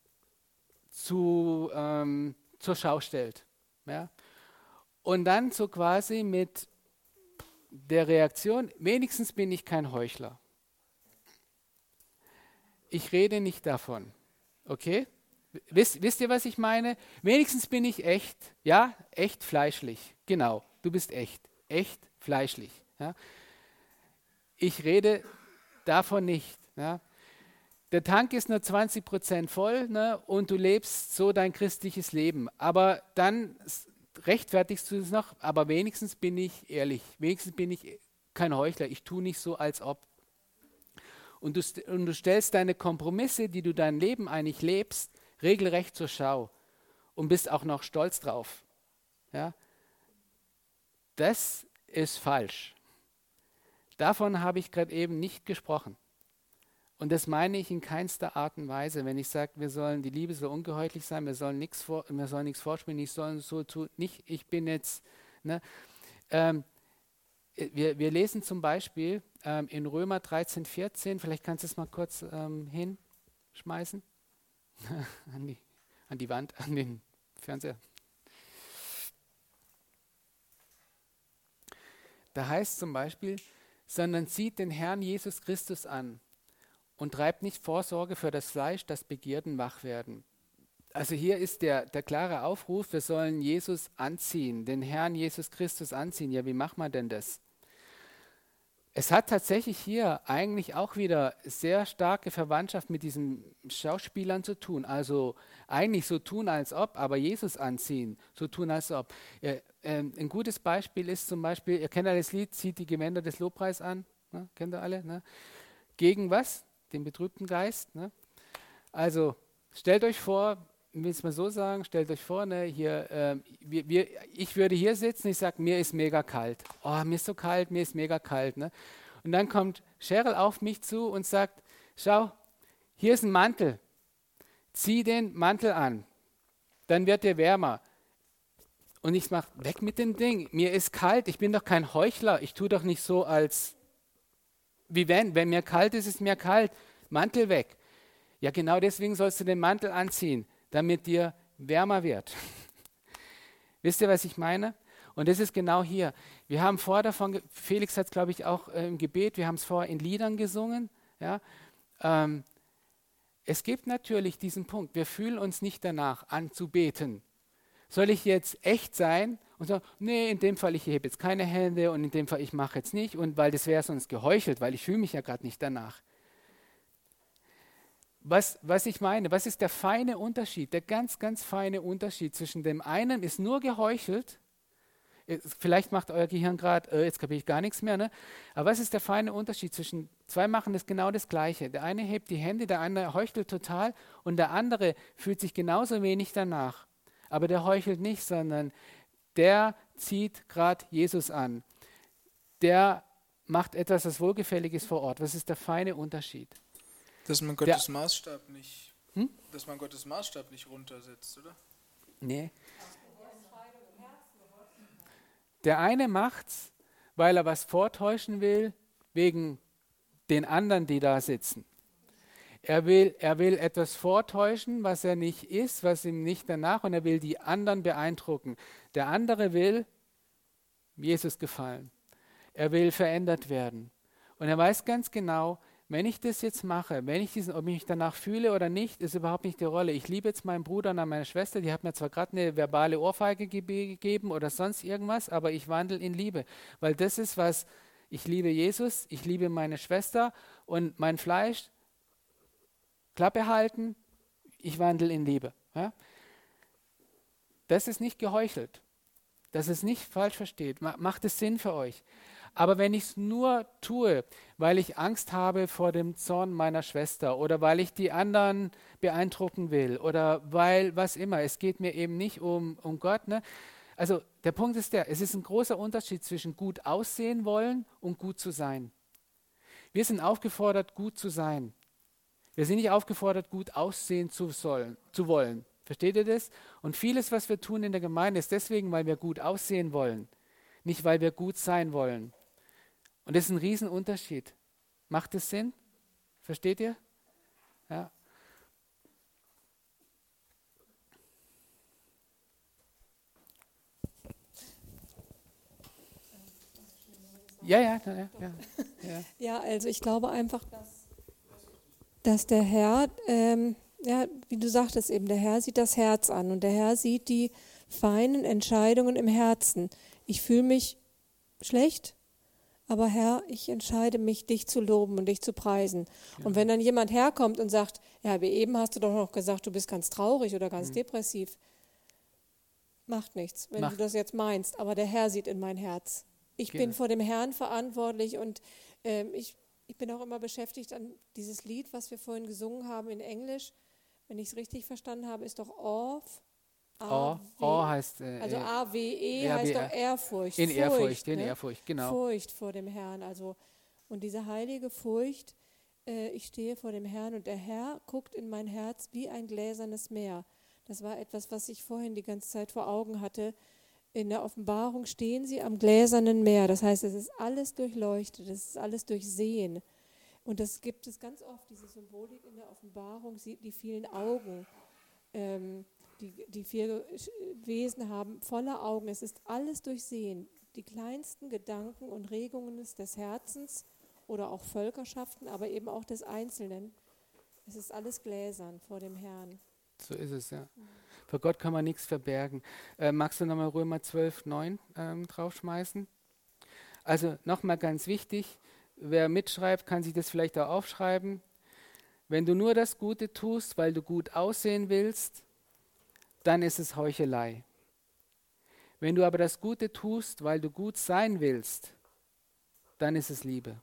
zu, ähm, zur Schau stellt. Ja. Und dann so quasi mit der Reaktion, wenigstens bin ich kein Heuchler. Ich rede nicht davon. Okay? Wisst, wisst ihr, was ich meine? Wenigstens bin ich echt. Ja, echt fleischlich. Genau, du bist echt. Echt fleischlich. Ja? Ich rede davon nicht. Ja? Der Tank ist nur zwanzig Prozent voll, ne, und du lebst so dein christliches Leben. Aber dann rechtfertigst du es noch, aber wenigstens bin ich ehrlich. Wenigstens bin ich kein Heuchler. Ich tue nicht so, als ob. Und du, st- und du stellst deine Kompromisse, die du dein Leben eigentlich lebst, regelrecht zur Schau und bist auch noch stolz drauf. Ja? Das ist falsch. Davon habe ich gerade eben nicht gesprochen. Und das meine ich in keinster Art und Weise, wenn ich sage, wir sollen, die Liebe soll ungeheuchlich sein, wir sollen nichts vor, wir sollen nichts vorspielen, ich soll so tun, nicht, ich bin jetzt, ne, ähm, wir, wir lesen zum Beispiel ähm, in Römer dreizehn, vierzehn, vielleicht kannst du es mal kurz ähm, hinschmeißen, an, die, an die Wand, an den Fernseher. Da heißt zum Beispiel, sondern zieht den Herrn Jesus Christus an und treibt nicht Vorsorge für das Fleisch, das Begierden wach werden. Also hier ist der, der klare Aufruf, wir sollen Jesus anziehen, den Herrn Jesus Christus anziehen. Ja, wie macht man denn das? Es hat tatsächlich hier eigentlich auch wieder sehr starke Verwandtschaft mit diesen Schauspielern zu tun. Also eigentlich so tun, als ob, aber Jesus anziehen, so tun, als ob. Ja, ähm, ein gutes Beispiel ist zum Beispiel, ihr kennt ja das Lied, zieht die Gewänder des Lobpreis an, ne? Kennt ihr alle? Ne? Gegen was? Den betrübten Geist. Ne? Also stellt euch vor, ich will es mal so sagen, stellt euch vor, ne, hier, ähm, wir, wir, ich würde hier sitzen, ich sage, mir ist mega kalt. Oh, mir ist so kalt, mir ist mega kalt. Ne? Und dann kommt Cheryl auf mich zu und sagt, schau, hier ist ein Mantel, zieh den Mantel an, dann wird dir wärmer. Und ich mache, weg mit dem Ding, mir ist kalt, ich bin doch kein Heuchler, ich tue doch nicht so, als Wie wenn, wenn mir kalt ist, ist mir kalt, Mantel weg. Ja, genau deswegen sollst du den Mantel anziehen, damit dir wärmer wird. Wisst ihr, was ich meine? Und das ist genau hier. Wir haben vorher davon, Felix hat es, glaube ich, auch äh, im Gebet, wir haben es vorher in Liedern gesungen. Ja? Ähm, es gibt natürlich diesen Punkt, wir fühlen uns nicht danach anzubeten. Soll ich jetzt echt sein und sagen, nee, in dem Fall, ich hebe jetzt keine Hände und in dem Fall, ich mache jetzt nicht, und weil das wäre sonst geheuchelt, weil ich fühle mich ja gerade nicht danach. Was, was ich meine, was ist der feine Unterschied, der ganz, ganz feine Unterschied zwischen dem einen ist nur geheuchelt, vielleicht macht euer Gehirn gerade, äh, jetzt kapiere ich gar nichts mehr, ne? Aber was ist der feine Unterschied zwischen, zwei machen das genau das Gleiche. Der eine hebt die Hände, der andere heuchelt total und der andere fühlt sich genauso wenig danach. Aber der heuchelt nicht, sondern der zieht gerade Jesus an. Der macht etwas, was wohlgefällig ist vor Ort. Was ist der feine Unterschied? Dass man Gottes der, Maßstab nicht, hm? dass man Gottes Maßstab nicht runtersetzt, oder? Nee. Der eine macht's, weil er was vortäuschen will, wegen den anderen, die da sitzen. Er will, er will etwas vortäuschen, was er nicht ist, was ihm nicht danach, und er will die anderen beeindrucken. Der andere will Jesus gefallen. Er will verändert werden. Und er weiß ganz genau, wenn ich das jetzt mache, wenn ich diesen, ob ich mich danach fühle oder nicht, ist überhaupt nicht die Rolle. Ich liebe jetzt meinen Bruder und meine Schwester, die hat mir zwar gerade eine verbale Ohrfeige gegeben oder sonst irgendwas, aber ich wandle in Liebe. Weil das ist was, ich liebe Jesus, ich liebe meine Schwester und mein Fleisch, Klappe halten, ich wandle in Liebe. Ja? Das ist nicht geheuchelt. Dass es nicht falsch versteht. Macht es Sinn für euch? Aber wenn ich es nur tue, weil ich Angst habe vor dem Zorn meiner Schwester oder weil ich die anderen beeindrucken will oder weil was immer, es geht mir eben nicht um, um Gott. Ne? Also der Punkt ist der, es ist ein großer Unterschied zwischen gut aussehen wollen und gut zu sein. Wir sind aufgefordert, gut zu sein. Wir sind nicht aufgefordert, gut aussehen zu, sollen, zu wollen. Versteht ihr das? Und vieles, was wir tun in der Gemeinde, ist deswegen, weil wir gut aussehen wollen, nicht weil wir gut sein wollen. Und das ist ein Riesenunterschied. Macht das Sinn? Versteht ihr? Ja. Ja, ja, ja, ja, ja. Ja, also ich glaube einfach, dass, dass der Herr, ähm, ja, wie du sagtest eben, der Herr sieht das Herz an und der Herr sieht die feinen Entscheidungen im Herzen. Ich fühle mich schlecht, aber Herr, ich entscheide mich, dich zu loben und dich zu preisen. Ja. Und wenn dann jemand herkommt und sagt, ja, wie eben hast du doch noch gesagt, du bist ganz traurig oder ganz mhm. depressiv, macht nichts, wenn macht. du das jetzt meinst, aber der Herr sieht in mein Herz. Ich Gerne. bin vor dem Herrn verantwortlich und ähm, ich, ich bin auch immer beschäftigt an dieses Lied, was wir vorhin gesungen haben in Englisch. Wenn ich es richtig verstanden habe, ist doch Off. Awe, Awe heißt äh, also A W E ja, heißt doch Ehrfurcht. In Furcht, Ehrfurcht, in ne? Ehrfurcht, genau. Furcht vor dem Herrn. Also, und diese heilige Furcht, äh, ich stehe vor dem Herrn und der Herr guckt in mein Herz wie ein gläsernes Meer. Das war etwas, was ich vorhin die ganze Zeit vor Augen hatte. In der Offenbarung stehen sie am gläsernen Meer. Das heißt, es ist alles durchleuchtet, es ist alles durchsehen. Und das gibt es ganz oft, diese Symbolik in der Offenbarung, die vielen Augen. Ähm, die, die vier Wesen haben voller Augen. Es ist alles durchsehen. Die kleinsten Gedanken und Regungen des Herzens oder auch Völkerschaften, aber eben auch des Einzelnen. Es ist alles gläsern vor dem Herrn. So ist es, ja. Mhm. Vor Gott kann man nichts verbergen. Äh, magst du nochmal Römer zwölf, neun ähm, draufschmeißen? Also nochmal ganz wichtig, wer mitschreibt, kann sich das vielleicht auch aufschreiben. Wenn du nur das Gute tust, weil du gut aussehen willst, dann ist es Heuchelei. Wenn du aber das Gute tust, weil du gut sein willst, dann ist es Liebe.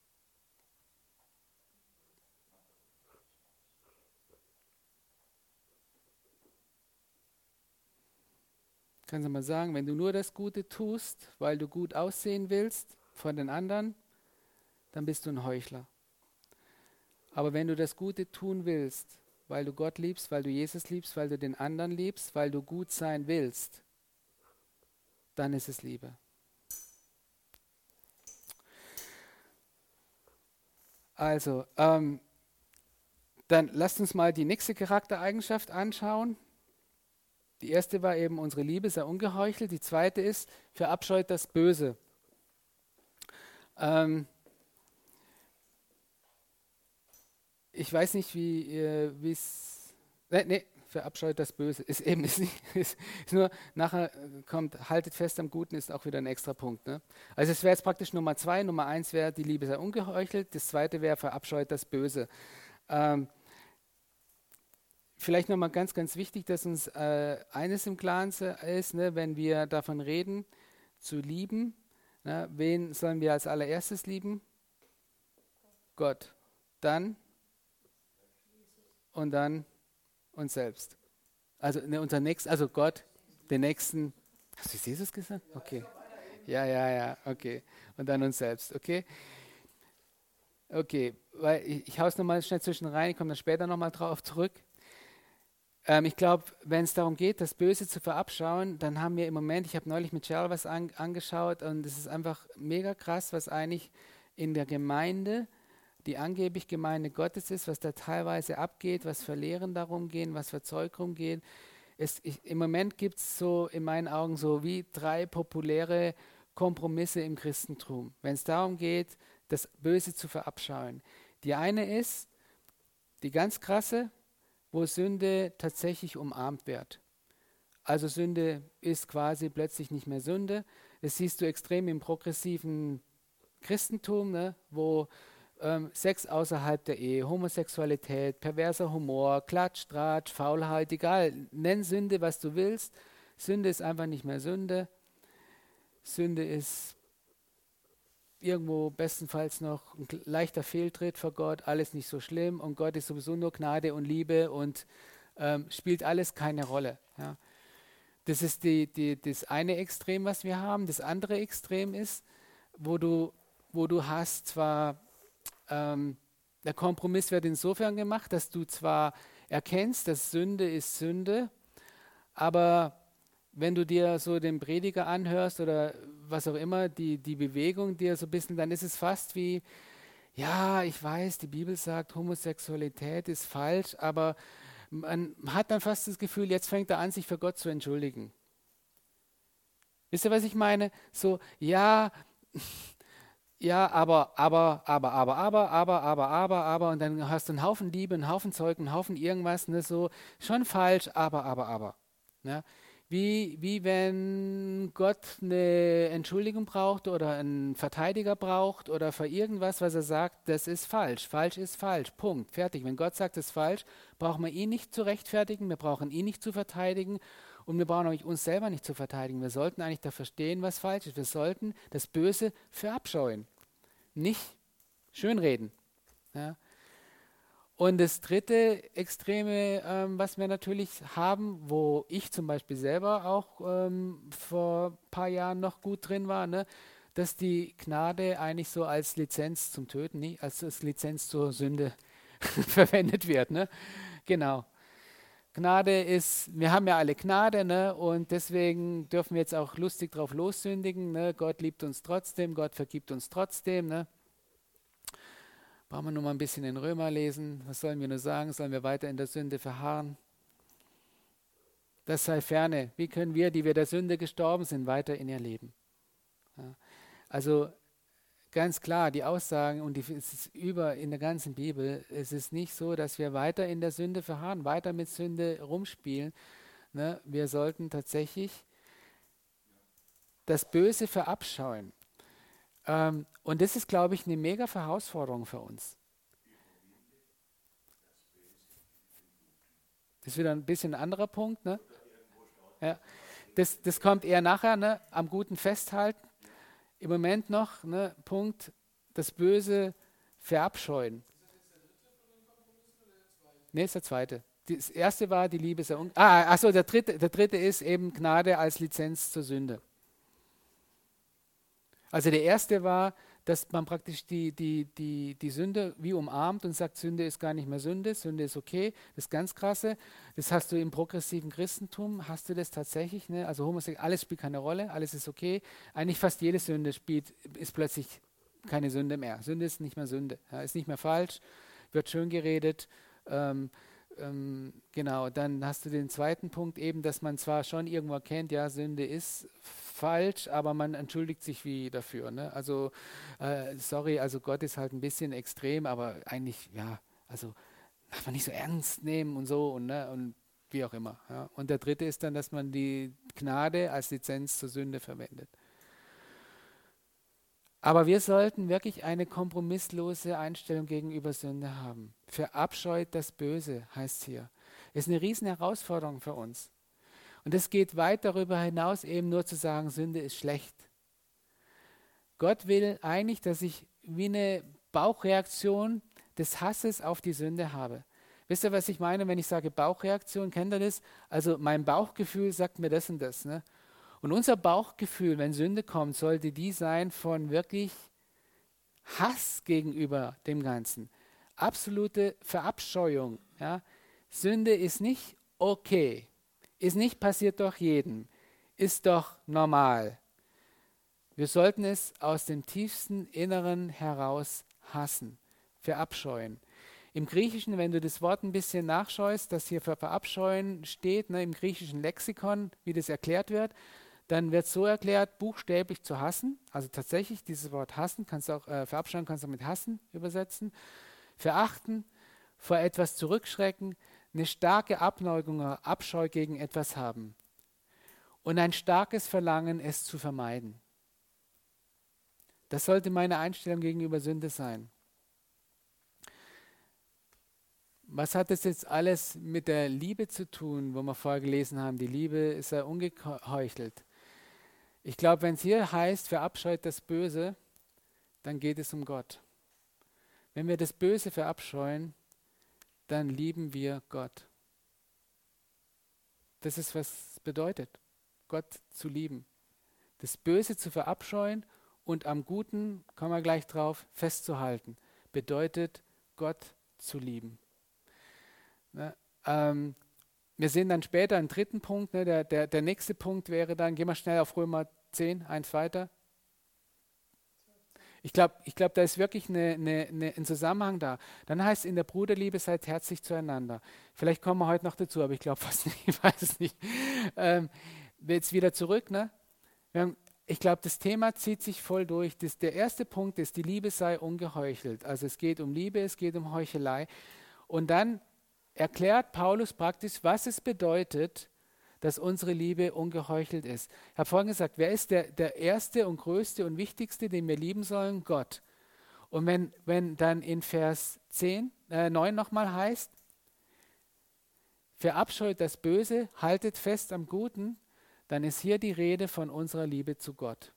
Kannst du mal sagen, wenn du nur das Gute tust, weil du gut aussehen willst vor den anderen, dann bist du ein Heuchler. Aber wenn du das Gute tun willst, weil du Gott liebst, weil du Jesus liebst, weil du den anderen liebst, weil du gut sein willst, dann ist es Liebe. Also, ähm, dann lasst uns mal die nächste Charaktereigenschaft anschauen. Die erste war eben, unsere Liebe sei ungeheuchelt. Die zweite ist, verabscheut das Böse. Ähm, ich weiß nicht, wie äh, es... Nee, nee, verabscheut das Böse. Ist eben ist nicht, ist, ist nur, nachher kommt, haltet fest am Guten, ist auch wieder ein extra Punkt. Ne? Also es wäre jetzt praktisch Nummer zwei. Nummer eins wäre, die Liebe sei ungeheuchelt. Das zweite wäre, verabscheut das Böse. Ähm, Vielleicht nochmal ganz, ganz wichtig, dass uns äh, eines im Klaren ist, ne, wenn wir davon reden, zu lieben. Ne, wen sollen wir als allererstes lieben? Gott. Dann und dann uns selbst. Also ne, unser Nächsten, also Gott, den Nächsten. Hast du Jesus gesagt? Okay. Ja, ja, ja, okay. Und dann uns selbst, okay? Okay, weil ich, ich hau es nochmal schnell zwischen rein, ich komme dann später nochmal drauf zurück. Ich glaube, wenn es darum geht, das Böse zu verabschauen, dann haben wir im Moment, ich habe neulich mit Cheryl was an, angeschaut und es ist einfach mega krass, was eigentlich in der Gemeinde, die angeblich Gemeinde Gottes ist, was da teilweise abgeht, was für Lehren darum gehen, was für Zeug rumgeht. Es, ich, im Moment gibt es so in meinen Augen so wie drei populäre Kompromisse im Christentum, wenn es darum geht, das Böse zu verabscheuen. Die eine ist, die ganz krasse, wo Sünde tatsächlich umarmt wird. Also Sünde ist quasi plötzlich nicht mehr Sünde. Das siehst du extrem im progressiven Christentum, ne, wo ähm, Sex außerhalb der Ehe, Homosexualität, perverser Humor, Klatsch, Tratsch, Faulheit, egal, nenn Sünde, was du willst. Sünde ist einfach nicht mehr Sünde. Sünde ist irgendwo bestenfalls noch ein leichter Fehltritt vor Gott, alles nicht so schlimm und Gott ist sowieso nur Gnade und Liebe und ähm, spielt alles keine Rolle. Ja. Das ist die, die, das eine Extrem, was wir haben. Das andere Extrem ist, wo du, wo du hast zwar, ähm, der Kompromiss wird insofern gemacht, dass du zwar erkennst, dass Sünde ist Sünde, aber wenn du dir so den Prediger anhörst oder was auch immer, die, die Bewegung dir so ein bisschen, dann ist es fast wie, ja, ich weiß, die Bibel sagt, Homosexualität ist falsch, aber man hat dann fast das Gefühl, jetzt fängt er an, sich für Gott zu entschuldigen. Wisst ihr, was ich meine? So, ja, ja, aber, aber, aber, aber, aber, aber, aber, aber, aber, und dann hast du einen Haufen Liebe, einen Haufen Zeug, einen Haufen irgendwas, ne, so, schon falsch, aber, aber, aber. Ja. Wie, wie wenn Gott eine Entschuldigung braucht oder einen Verteidiger braucht oder für irgendwas, was er sagt, das ist falsch. Falsch ist falsch. Punkt. Fertig. Wenn Gott sagt, das ist falsch, brauchen wir ihn nicht zu rechtfertigen, wir brauchen ihn nicht zu verteidigen und wir brauchen auch uns selber nicht zu verteidigen. Wir sollten eigentlich da verstehen, was falsch ist. Wir sollten das Böse verabscheuen, nicht schönreden. Ja. Und das dritte Extreme, ähm, was wir natürlich haben, wo ich zum Beispiel selber auch ähm, vor ein paar Jahren noch gut drin war, ne, dass die Gnade eigentlich so als Lizenz zum Töten, nicht als, als Lizenz zur Sünde verwendet wird. Ne? Genau. Gnade ist, wir haben ja alle Gnade, ne, und deswegen dürfen wir jetzt auch lustig drauf lossündigen. Ne? Gott liebt uns trotzdem, Gott vergibt uns trotzdem. Ne? Brauchen wir nur mal ein bisschen in Römer lesen. Was sollen wir nur sagen? Sollen wir weiter in der Sünde verharren? Das sei ferne. Wie können wir, die wir der Sünde gestorben sind, weiter in ihr leben? Ja. Also ganz klar, die Aussagen, und die, es ist über in der ganzen Bibel, es ist nicht so, dass wir weiter in der Sünde verharren, weiter mit Sünde rumspielen. Ne? Wir sollten tatsächlich das Böse verabscheuen. Ähm, und das ist, glaube ich, eine mega Herausforderung für uns. Das ist wieder ein bisschen ein anderer Punkt. Ne? Ja. Das, das kommt eher nachher, ne? Am Guten festhalten. Im Moment noch, ne? Punkt, das Böse verabscheuen. Ne, ist der zweite. Das erste war die Liebe sehr un... Ah, achso, der dritte, der dritte ist eben Gnade als Lizenz zur Sünde. Also der erste war, dass man praktisch die, die, die, die Sünde wie umarmt und sagt, Sünde ist gar nicht mehr Sünde, Sünde ist okay. Das ist ganz krasse. Das hast du im progressiven Christentum, hast du das tatsächlich. Ne? Also Homosexualität, alles spielt keine Rolle, alles ist okay. Eigentlich fast jede Sünde spielt, ist plötzlich keine Sünde mehr. Sünde ist nicht mehr Sünde, ja, ist nicht mehr falsch, wird schön geredet. Ähm, ähm, genau, dann hast du den zweiten Punkt eben, dass man zwar schon irgendwo erkennt, ja, Sünde ist falsch, aber man entschuldigt sich wie dafür. Ne? Also, äh, sorry, also Gott ist halt ein bisschen extrem, aber eigentlich, ja, also darf man nicht so ernst nehmen und so und, ne, und wie auch immer. Ja. Und der dritte ist dann, dass man die Gnade als Lizenz zur Sünde verwendet. Aber wir sollten wirklich eine kompromisslose Einstellung gegenüber Sünde haben. Verabscheut das Böse, heißt hier. Ist eine riesen Herausforderung für uns. Und es geht weit darüber hinaus, eben nur zu sagen, Sünde ist schlecht. Gott will eigentlich, dass ich wie eine Bauchreaktion des Hasses auf die Sünde habe. Wisst ihr, was ich meine, wenn ich sage Bauchreaktion? Kennt ihr das? Also mein Bauchgefühl sagt mir das und das. Ne? Und unser Bauchgefühl, wenn Sünde kommt, sollte die sein von wirklich Hass gegenüber dem Ganzen. Absolute Verabscheuung. Ja? Sünde ist nicht okay. Ist nicht passiert doch jedem. Ist doch normal. Wir sollten es aus dem tiefsten Inneren heraus hassen, verabscheuen. Im Griechischen, wenn du das Wort ein bisschen nachschaust, das hier für verabscheuen steht, ne, im griechischen Lexikon, wie das erklärt wird, dann wird so erklärt, buchstäblich zu hassen. Also tatsächlich, dieses Wort hassen, kannst du auch äh, verabscheuen, kannst du mit hassen übersetzen. Verachten, vor etwas zurückschrecken, eine starke Abneigung oder Abscheu gegen etwas haben. Und ein starkes Verlangen, es zu vermeiden. Das sollte meine Einstellung gegenüber Sünde sein. Was hat das jetzt alles mit der Liebe zu tun, wo wir vorher gelesen haben? Die Liebe ist ja ungeheuchelt. Ich glaube, wenn es hier heißt, verabscheut das Böse, dann geht es um Gott. Wenn wir das Böse verabscheuen, dann lieben wir Gott. Das ist, was es bedeutet, Gott zu lieben. Das Böse zu verabscheuen und am Guten, kommen wir gleich drauf, festzuhalten, bedeutet, Gott zu lieben. Ne, ähm, wir sehen dann später einen dritten Punkt, ne, der, der, der nächste Punkt wäre dann, gehen wir schnell auf Römer zehn, eins weiter. Ich glaube, ich glaub, da ist wirklich eine, eine, eine, ein Zusammenhang da. Dann heißt es in der Bruderliebe, seid herzlich zueinander. Vielleicht kommen wir heute noch dazu, aber ich glaube fast nicht, ich weiß es nicht. Ähm, jetzt wieder zurück. Ne? Wir haben, ich glaube, das Thema zieht sich voll durch. Das, der erste Punkt ist, die Liebe sei ungeheuchelt. Also es geht um Liebe, es geht um Heuchelei. Und dann erklärt Paulus praktisch, was es bedeutet, dass unsere Liebe ungeheuchelt ist. Ich habe vorhin gesagt, wer ist der, der erste und größte und wichtigste, den wir lieben sollen? Gott. Und wenn, wenn dann in Vers zehn, äh, neun nochmal heißt, verabscheut das Böse, haltet fest am Guten, dann ist hier die Rede von unserer Liebe zu Gott.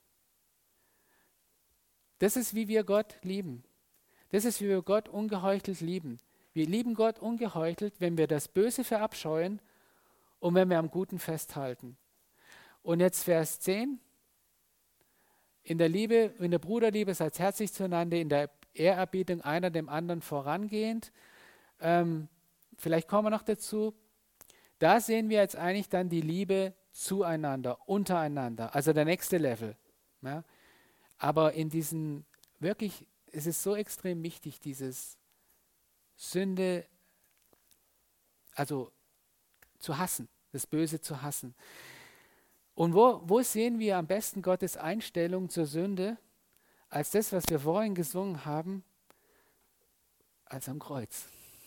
Das ist, wie wir Gott lieben. Das ist, wie wir Gott ungeheuchelt lieben. Wir lieben Gott ungeheuchelt, wenn wir das Böse verabscheuen und wenn wir am Guten festhalten. Und jetzt Vers zehn. In der Liebe, in der Bruderliebe seid herzlich zueinander, in der Ehrerbietung einer dem anderen vorangehend. Ähm, vielleicht kommen wir noch dazu. Da sehen wir jetzt eigentlich dann die Liebe zueinander, untereinander, also der nächste Level. Ja? Aber in diesen, wirklich, es ist so extrem wichtig, dieses Sünde, also zu hassen, das Böse zu hassen. Und wo, wo sehen wir am besten Gottes Einstellung zur Sünde, als das, was wir vorhin gesungen haben, als am Kreuz?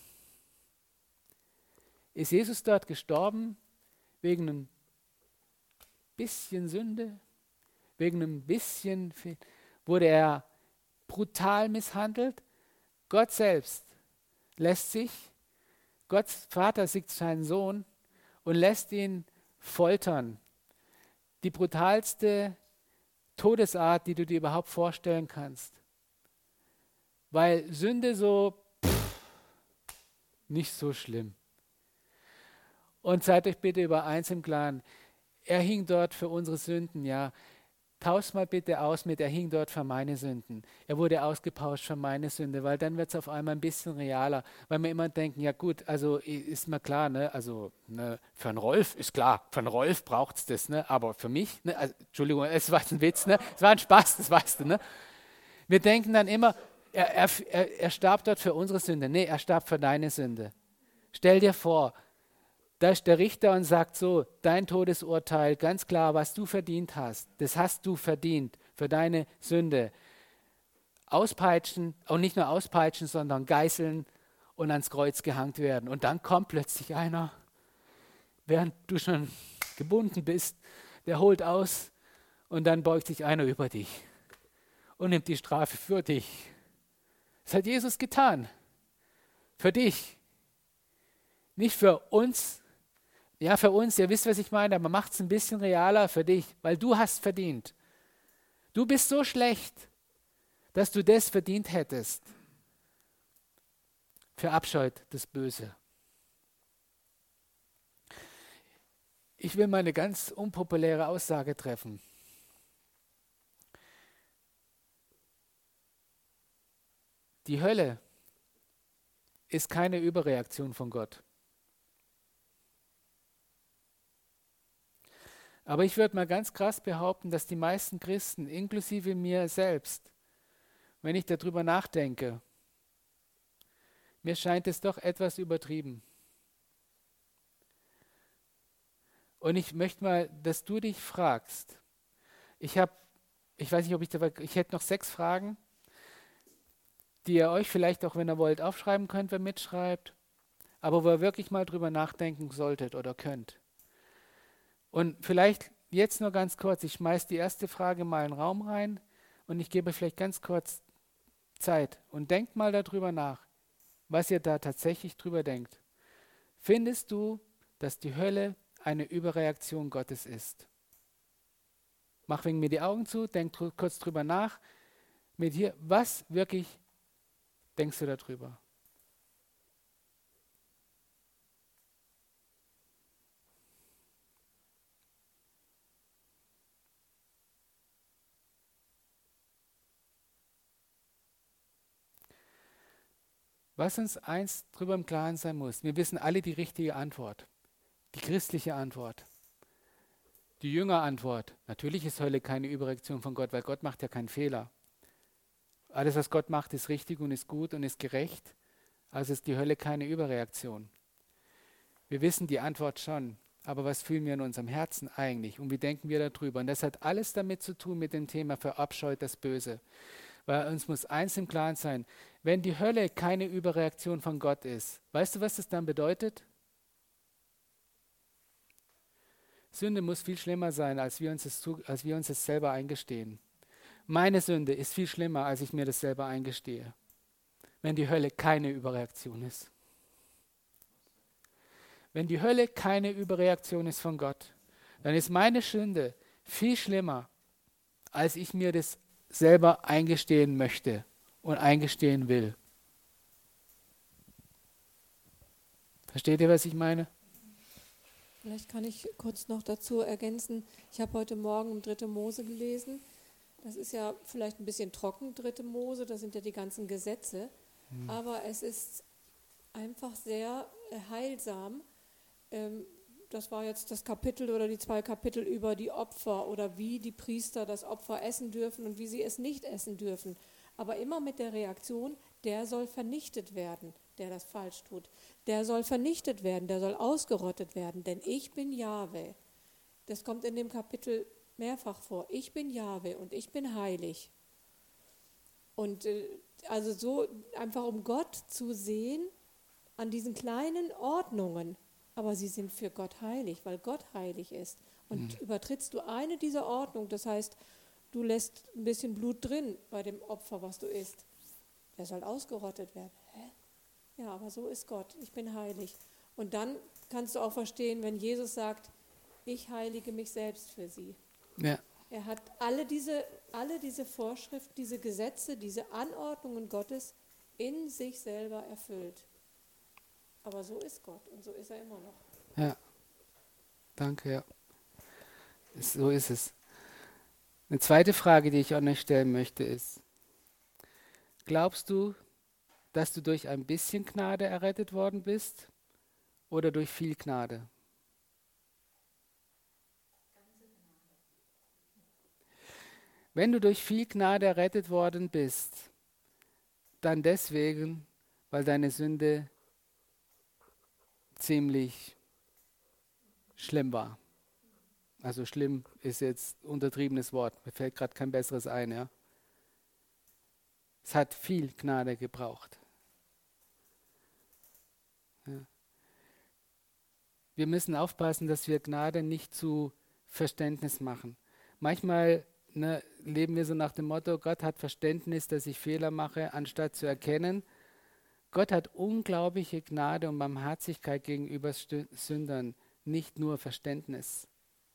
Ist Jesus dort gestorben wegen einem bisschen Sünde, wegen einem bisschen, wurde er brutal misshandelt? Gott selbst lässt sich, Gottes Vater sieht seinen Sohn und lässt ihn foltern. Die brutalste Todesart, die du dir überhaupt vorstellen kannst. Weil Sünde so, pff, nicht so schlimm. Und seid euch bitte über eins im Klaren, er hing dort für unsere Sünden, ja. Tauscht mal bitte aus mit, er hing dort für meine Sünden. Er wurde ausgepauscht für meine Sünde, weil dann wird es auf einmal ein bisschen realer. Weil wir immer denken, ja gut, also ist mir klar, ne, also ne, für einen Rolf ist klar, für einen Rolf braucht es das, ne, aber für mich, ne, also, Entschuldigung, es war ein Witz, ne, es war ein Spaß, das weißt du, ne. Wir denken dann immer, er, er, er, er starb dort für unsere Sünde. Nee, er starb für deine Sünde. Stell dir vor, da ist der Richter und sagt so, dein Todesurteil, ganz klar, was du verdient hast, das hast du verdient für deine Sünde. Auspeitschen, und nicht nur auspeitschen, sondern geißeln und ans Kreuz gehangt werden. Und dann kommt plötzlich einer, während du schon gebunden bist, der holt aus und dann beugt sich einer über dich und nimmt die Strafe für dich. Das hat Jesus getan. Für dich. Nicht für uns. Ja, für uns, ihr wisst, was ich meine, aber macht es ein bisschen realer für dich, weil du hast verdient. Du bist so schlecht, dass du das verdient hättest. Verabscheut das Böse. Ich will mal eine ganz unpopuläre Aussage treffen. Die Hölle ist keine Überreaktion von Gott. Aber ich würde mal ganz krass behaupten, dass die meisten Christen, inklusive mir selbst, wenn ich darüber nachdenke, mir scheint es doch etwas übertrieben. Und ich möchte mal, dass du dich fragst. Ich habe, ich weiß nicht, ob ich da, ich hätte noch sechs Fragen, die ihr euch vielleicht auch, wenn ihr wollt, aufschreiben könnt, wer mitschreibt, aber wo ihr wirklich mal drüber nachdenken solltet oder könnt. Und vielleicht jetzt nur ganz kurz, ich schmeiße die erste Frage mal in den Raum rein und ich gebe vielleicht ganz kurz Zeit und denkt mal darüber nach, was ihr da tatsächlich drüber denkt. Findest du, dass die Hölle eine Überreaktion Gottes ist? Mach wegen mir die Augen zu, denk dr- kurz drüber nach. Mit hier, was wirklich denkst du darüber? Was uns eins drüber im Klaren sein muss, wir wissen alle die richtige Antwort, die christliche Antwort. Die Jüngerantwort, natürlich ist Hölle keine Überreaktion von Gott, weil Gott macht ja keinen Fehler. Alles, was Gott macht, ist richtig und ist gut und ist gerecht, also ist die Hölle keine Überreaktion. Wir wissen die Antwort schon, aber was fühlen wir in unserem Herzen eigentlich und wie denken wir darüber? Und das hat alles damit zu tun mit dem Thema verabscheut das Böse. Weil uns muss eins im Klaren sein, wenn die Hölle keine Überreaktion von Gott ist, weißt du, was das dann bedeutet? Sünde muss viel schlimmer sein, als wir uns das, zu, als wir uns das selber eingestehen. Meine Sünde ist viel schlimmer, als ich mir das selber eingestehe, wenn die Hölle keine Überreaktion ist. Wenn die Hölle keine Überreaktion ist von Gott, dann ist meine Sünde viel schlimmer, als ich mir das selber eingestehen möchte und eingestehen will. Versteht ihr, was ich meine? Vielleicht kann ich kurz noch dazu ergänzen. Ich habe heute Morgen im dritte Mose gelesen. Das ist ja vielleicht ein bisschen trocken, dritte Mose, das sind ja die ganzen Gesetze. Hm. Aber es ist einfach sehr heilsam. Ähm, das war jetzt das Kapitel oder die zwei Kapitel über die Opfer oder wie die Priester das Opfer essen dürfen und wie sie es nicht essen dürfen. Aber immer mit der Reaktion, der soll vernichtet werden, der das falsch tut. Der soll vernichtet werden, der soll ausgerottet werden, denn ich bin Jahwe. Das kommt in dem Kapitel mehrfach vor. Ich bin Jahwe und ich bin heilig. Und äh, also so einfach um Gott zu sehen an diesen kleinen Ordnungen, aber sie sind für Gott heilig, weil Gott heilig ist. Und mhm. übertrittst du eine dieser Ordnungen, das heißt, du lässt ein bisschen Blut drin bei dem Opfer, was du isst, der soll ausgerottet werden. Hä? Ja, aber so ist Gott, ich bin heilig. Und dann kannst du auch verstehen, wenn Jesus sagt, ich heilige mich selbst für sie. Ja. Er hat alle diese, alle diese Vorschriften, diese Gesetze, diese Anordnungen Gottes in sich selber erfüllt. Aber so ist Gott und so ist er immer noch. Ja, danke, ja. So ist es. Eine zweite Frage, die ich auch noch stellen möchte, ist, glaubst du, dass du durch ein bisschen Gnade errettet worden bist oder durch viel Gnade? Wenn du durch viel Gnade errettet worden bist, dann deswegen, weil deine Sünde ziemlich schlimm war. Also schlimm ist jetzt ein untertriebenes Wort. Mir fällt gerade kein besseres ein. Ja? Es hat viel Gnade gebraucht. Ja. Wir müssen aufpassen, dass wir Gnade nicht zu Verständnis machen. Manchmal ne, leben wir so nach dem Motto, Gott hat Verständnis, dass ich Fehler mache, anstatt zu erkennen, Gott hat unglaubliche Gnade und Barmherzigkeit gegenüber Stü- Sündern, nicht nur Verständnis.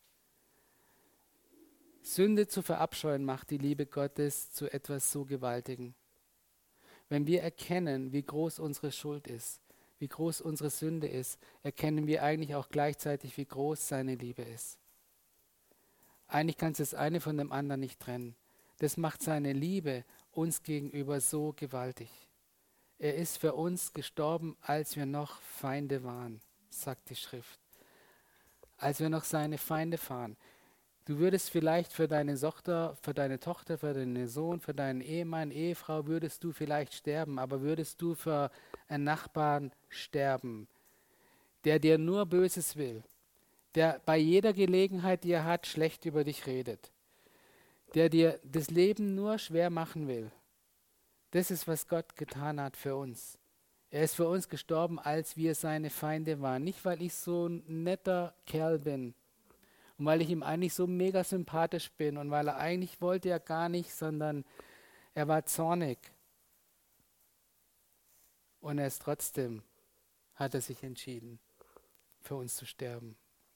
Sünde zu verabscheuen macht die Liebe Gottes zu etwas so Gewaltigem. Wenn wir erkennen, wie groß unsere Schuld ist, wie groß unsere Sünde ist, erkennen wir eigentlich auch gleichzeitig, wie groß seine Liebe ist. Eigentlich kannst du das eine von dem anderen nicht trennen. Das macht seine Liebe uns gegenüber so gewaltig. Er ist für uns gestorben, als wir noch Feinde waren, sagt die Schrift. Als wir noch seine Feinde waren. Du würdest vielleicht für deine Tochter, für deine Tochter, für deinen Sohn, für deinen Ehemann, Ehefrau, würdest du vielleicht sterben, aber würdest du für einen Nachbarn sterben, der dir nur Böses will, der bei jeder Gelegenheit, die er hat, schlecht über dich redet, der dir das Leben nur schwer machen will. Das ist, was Gott getan hat für uns. Er ist für uns gestorben, als wir seine Feinde waren. Nicht, weil ich so ein netter Kerl bin und weil ich ihm eigentlich so mega sympathisch bin und weil er eigentlich wollte ja gar nicht, sondern er war zornig. Und er ist trotzdem, hat er sich entschieden, für uns zu sterben.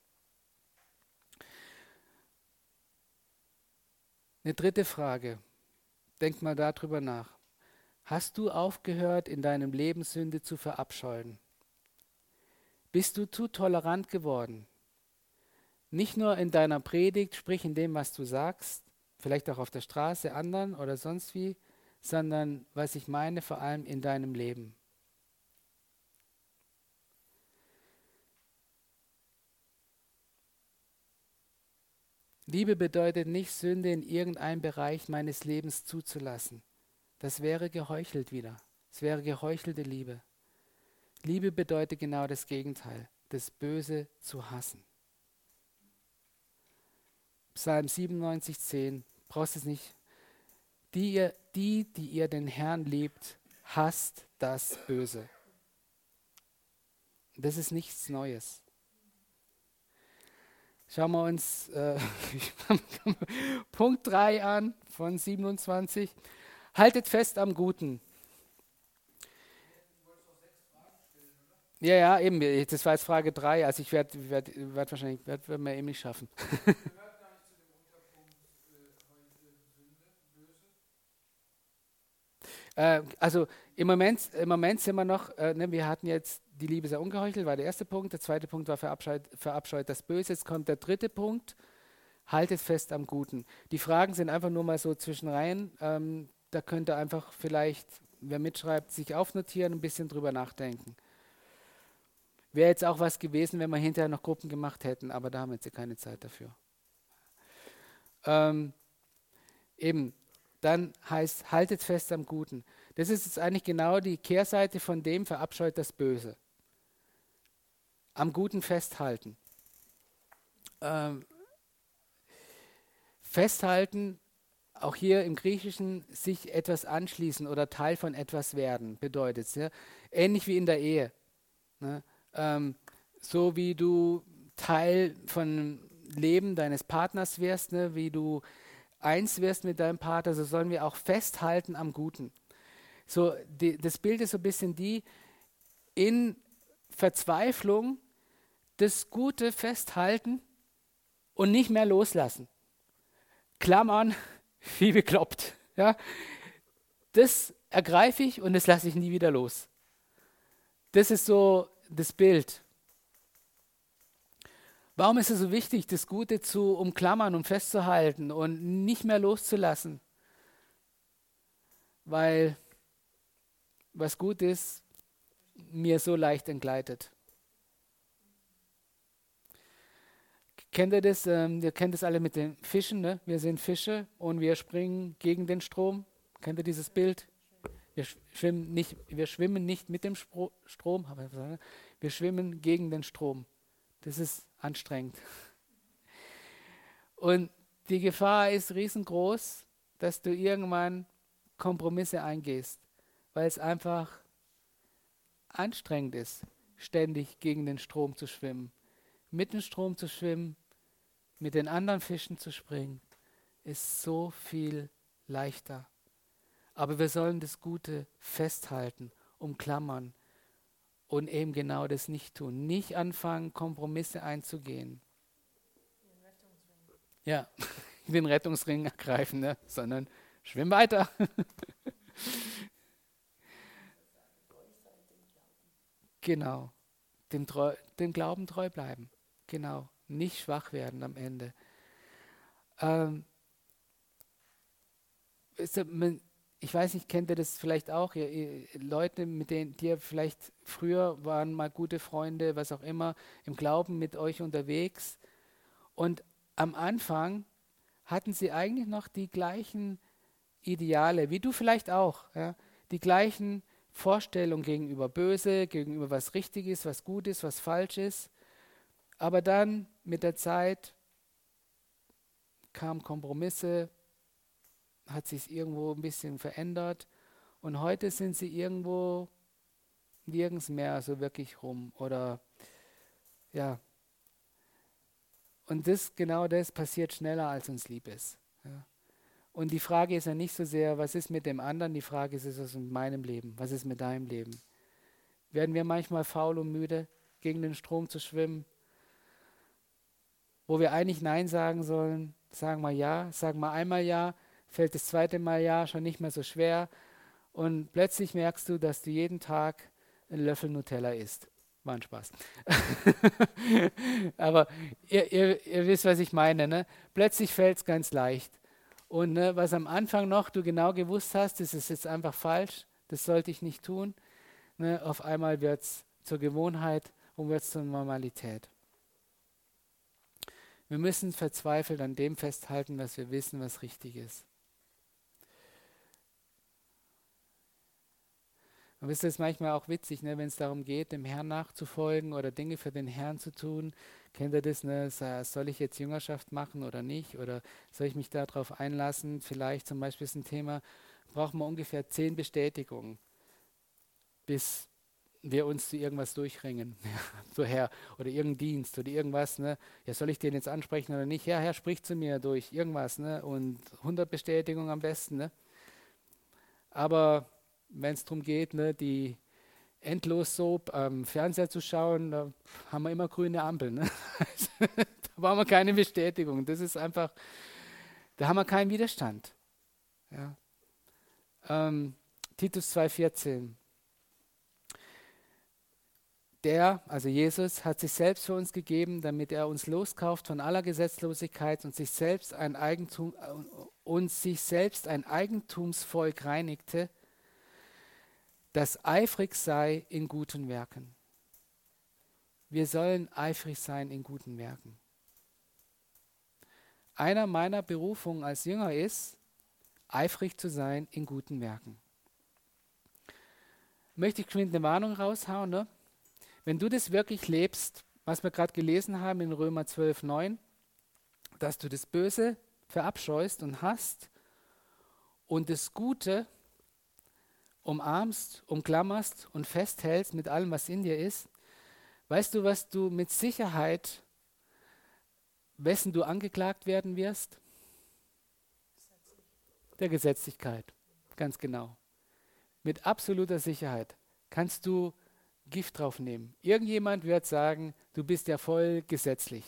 Eine dritte Frage. Denk mal darüber nach. Hast du aufgehört, in deinem Leben Sünde zu verabscheuen? Bist du zu tolerant geworden? Nicht nur in deiner Predigt, sprich in dem, was du sagst, vielleicht auch auf der Straße, anderen oder sonst wie, sondern, was ich meine, vor allem in deinem Leben. Liebe bedeutet nicht, Sünde in irgendeinem Bereich meines Lebens zuzulassen. Das wäre geheuchelt wieder. Es wäre geheuchelte Liebe. Liebe bedeutet genau das Gegenteil, das Böse zu hassen. Psalm siebenundneunzig, zehn, brauchst es nicht. Die, ihr, die, die ihr den Herrn liebt, hasst das Böse. Das ist nichts Neues. Schauen wir uns äh, Punkt drei an von siebenundzwanzig. Haltet fest am Guten. Ja, ja, eben. Das war jetzt Frage drei. Also ich werde werd, werd wahrscheinlich, werd, werd wir eben nicht schaffen. äh, also im Moment, im Moment sind wir noch, äh, ne, wir hatten jetzt die Liebe sei ungeheuchelt, war der erste Punkt. Der zweite Punkt war verabscheut, verabscheut das Böse. Jetzt kommt der dritte Punkt. Haltet fest am Guten. Die Fragen sind einfach nur mal so zwischenrein. Ähm, da könnt ihr einfach vielleicht, wer mitschreibt, sich aufnotieren, ein bisschen drüber nachdenken. Wäre jetzt auch was gewesen, wenn wir hinterher noch Gruppen gemacht hätten, aber da haben wir jetzt ja keine Zeit dafür. Ähm, eben, dann heißt, haltet fest am Guten. Das ist jetzt eigentlich genau die Kehrseite von dem, verabscheut das Böse. Am Guten festhalten. Ähm, festhalten, auch hier im Griechischen, sich etwas anschließen oder Teil von etwas werden, bedeutet es. Ja? Ähnlich wie in der Ehe. Ne? Ähm, so wie du Teil von Leben deines Partners wirst, ne? Wie du eins wirst mit deinem Partner, so sollen wir auch festhalten am Guten. So, die, das Bild ist so ein bisschen die, in Verzweiflung das Gute festhalten und nicht mehr loslassen. Klammern, wie bekloppt. Ja? Das ergreife ich und das lasse ich nie wieder los. Das ist so das Bild. Warum ist es so wichtig, das Gute zu umklammern und festzuhalten und nicht mehr loszulassen? Weil was gut ist, mir so leicht entgleitet. Kennt ihr das? Ähm, ihr kennt das alle mit den Fischen, ne? Wir sind Fische und wir springen gegen den Strom. Kennt ihr dieses Bild? Wir schwimmen nicht, wir schwimmen nicht mit dem Spro- Strom, wir schwimmen gegen den Strom. Das ist anstrengend. Und die Gefahr ist riesengroß, dass du irgendwann Kompromisse eingehst, weil es einfach anstrengend ist, ständig gegen den Strom zu schwimmen. Mit dem Strom zu schwimmen, mit den anderen Fischen zu springen, ist so viel leichter. Aber wir sollen das Gute festhalten, umklammern und eben genau das nicht tun. Nicht anfangen, Kompromisse einzugehen. Ja, den Rettungsring ergreifen, ne? Sondern schwimm weiter. Genau. Dem, treu, dem Glauben treu bleiben. Genau. Nicht schwach werden am Ende. Ähm, ist, man, Ich weiß nicht, kennt ihr das vielleicht auch? Ihr, ihr, Leute, mit denen die vielleicht früher waren mal gute Freunde, was auch immer, im Glauben mit euch unterwegs. Und am Anfang hatten sie eigentlich noch die gleichen Ideale, wie du vielleicht auch. Ja? Die gleichen Vorstellungen gegenüber Böse, gegenüber was richtig ist, was gut ist, was falsch ist. Aber dann mit der Zeit kamen Kompromisse, hat sich irgendwo ein bisschen verändert und heute sind sie irgendwo nirgends mehr so wirklich rum oder ja. Und das, genau das passiert schneller, als uns lieb ist. Ja. Und die Frage ist ja nicht so sehr, was ist mit dem anderen, die Frage ist, was ist mit meinem Leben, was ist mit deinem Leben? Werden wir manchmal faul und müde, gegen den Strom zu schwimmen, wo wir eigentlich Nein sagen sollen, sagen wir Ja, sagen wir einmal Ja, fällt das zweite Mal Ja schon nicht mehr so schwer und plötzlich merkst du, dass du jeden Tag einen Löffel Nutella isst. War ein Spaß. Aber ihr, ihr, ihr wisst, was ich meine. Ne? Plötzlich fällt es ganz leicht. Und ne, was am Anfang noch du genau gewusst hast, das ist jetzt einfach falsch, das sollte ich nicht tun. Ne? Auf einmal wird es zur Gewohnheit und wird es zur Normalität. Wir müssen verzweifelt an dem festhalten, was wir wissen, was richtig ist. Und wisst ihr, es ist manchmal auch witzig, ne, wenn es darum geht, dem Herrn nachzufolgen oder Dinge für den Herrn zu tun. Kennt ihr das? Ne? Soll ich jetzt Jüngerschaft machen oder nicht? Oder soll ich mich darauf einlassen? Vielleicht zum Beispiel ist ein Thema, brauchen wir ungefähr zehn Bestätigungen, bis wir uns zu irgendwas durchringen. So Herr, oder irgendein Dienst oder irgendwas. Ne? Ja, soll ich den jetzt ansprechen oder nicht? Ja, Herr, sprich zu mir durch irgendwas. Ne? Und hundert Bestätigungen am besten. Ne? Aber wenn es darum geht, ne, die endlos Soap am Fernseher zu schauen, da haben wir immer grüne Ampeln. Ne? Da brauchen wir keine Bestätigung. Das ist einfach, da haben wir keinen Widerstand. Ja. Ähm, Titus zwei vierzehn. Der, also Jesus, hat sich selbst für uns gegeben, damit er uns loskauft von aller Gesetzlosigkeit und sich selbst ein Eigentum und sich selbst ein Eigentumsvolk reinigte, das eifrig sei in guten Werken. Wir sollen eifrig sein in guten Werken. Einer meiner Berufungen als Jünger ist, eifrig zu sein in guten Werken. Möchte ich geschwind eine Warnung raushauen, ne? Wenn du das wirklich lebst, was wir gerade gelesen haben in Römer zwölf neun, dass du das Böse verabscheust und hasst und das Gute umarmst, umklammerst und festhältst mit allem, was in dir ist, weißt du, was du mit Sicherheit, wessen du angeklagt werden wirst? Der Gesetzlichkeit, ganz genau. Mit absoluter Sicherheit kannst du Gift drauf nehmen. Irgendjemand wird sagen, du bist ja voll gesetzlich.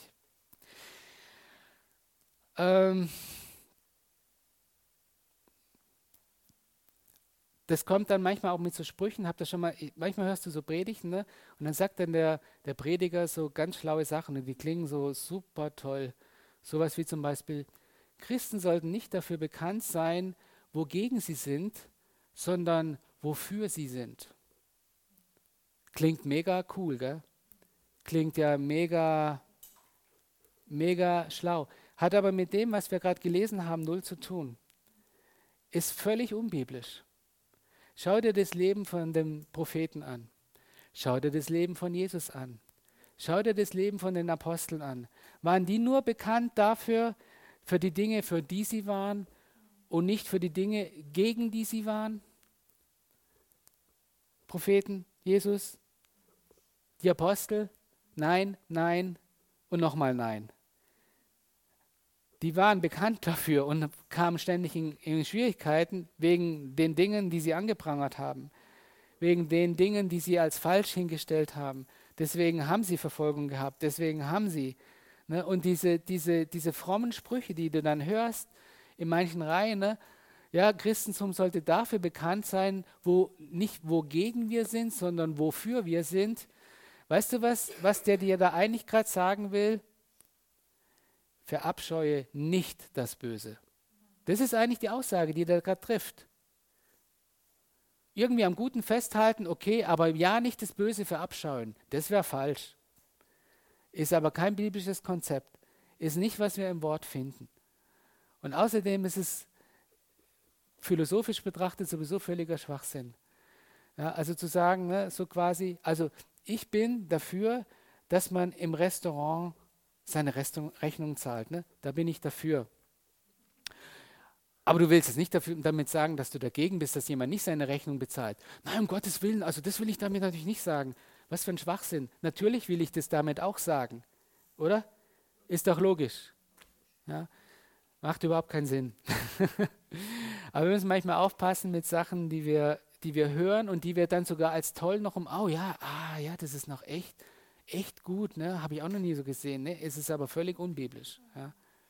Ähm, Das kommt dann manchmal auch mit so Sprüchen, habt ihr schon mal, manchmal hörst du so Predigten, ne? Und dann sagt dann der, der Prediger so ganz schlaue Sachen und die klingen so super toll. Sowas wie zum Beispiel, Christen sollten nicht dafür bekannt sein, wogegen sie sind, sondern wofür sie sind. Klingt mega cool, gell? Klingt ja mega mega schlau. Hat aber mit dem, was wir gerade gelesen haben, null zu tun. Ist völlig unbiblisch. Schau dir das Leben von dem Propheten an. Schau dir das Leben von Jesus an. Schau dir das Leben von den Aposteln an. Waren die nur bekannt dafür, für die Dinge, für die sie waren und nicht für die Dinge, gegen die sie waren? Propheten, Jesus, die Apostel? Nein, nein und nochmal nein. Die waren bekannt dafür und kamen ständig in, in Schwierigkeiten wegen den Dingen, die sie angeprangert haben, wegen den Dingen, die sie als falsch hingestellt haben. Deswegen haben sie Verfolgung gehabt, deswegen haben sie. Ne, und diese, diese, diese frommen Sprüche, die du dann hörst in manchen Reihen, ne, ja, Christentum sollte dafür bekannt sein, wo nicht wogegen wir sind, sondern wofür wir sind. Weißt du was, was der dir da eigentlich gerade sagen will? Verabscheue nicht das Böse. Das ist eigentlich die Aussage, die der gerade trifft. Irgendwie am Guten festhalten, okay, aber ja nicht das Böse verabscheuen. Das wäre falsch. Ist aber kein biblisches Konzept. Ist nicht, was wir im Wort finden. Und außerdem ist es philosophisch betrachtet sowieso völliger Schwachsinn. Ja, also zu sagen, ne, so quasi, also ich bin dafür, dass man im Restaurant seine Restung, Rechnung zahlt. Ne? Da bin ich dafür. Aber du willst es nicht dafür, damit sagen, dass du dagegen bist, dass jemand nicht seine Rechnung bezahlt. Nein, um Gottes Willen, also das will ich damit natürlich nicht sagen. Was für ein Schwachsinn. Natürlich will ich das damit auch sagen. Oder? Ist doch logisch. Ja? Macht überhaupt keinen Sinn. Aber wir müssen manchmal aufpassen mit Sachen, die wir, die wir hören und die wir dann sogar als toll noch um, oh ja, ah ja, das ist noch echt, echt gut, ne? Habe ich auch noch nie so gesehen. Ne? Es ist aber völlig unbiblisch. Ja?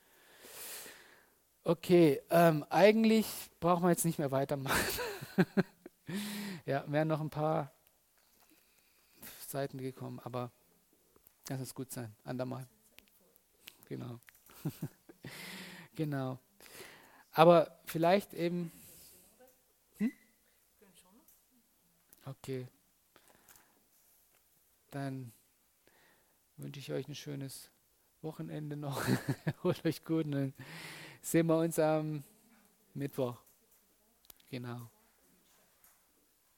Okay, ähm, eigentlich brauchen wir jetzt nicht mehr weitermachen. Ja, wären noch ein paar Seiten gekommen, aber das ist gut sein, andermal. Genau. Genau. Aber vielleicht eben. Hm? Okay. Dann wünsche ich euch ein schönes Wochenende noch. Holt euch gut und dann sehen wir uns am Mittwoch. Genau.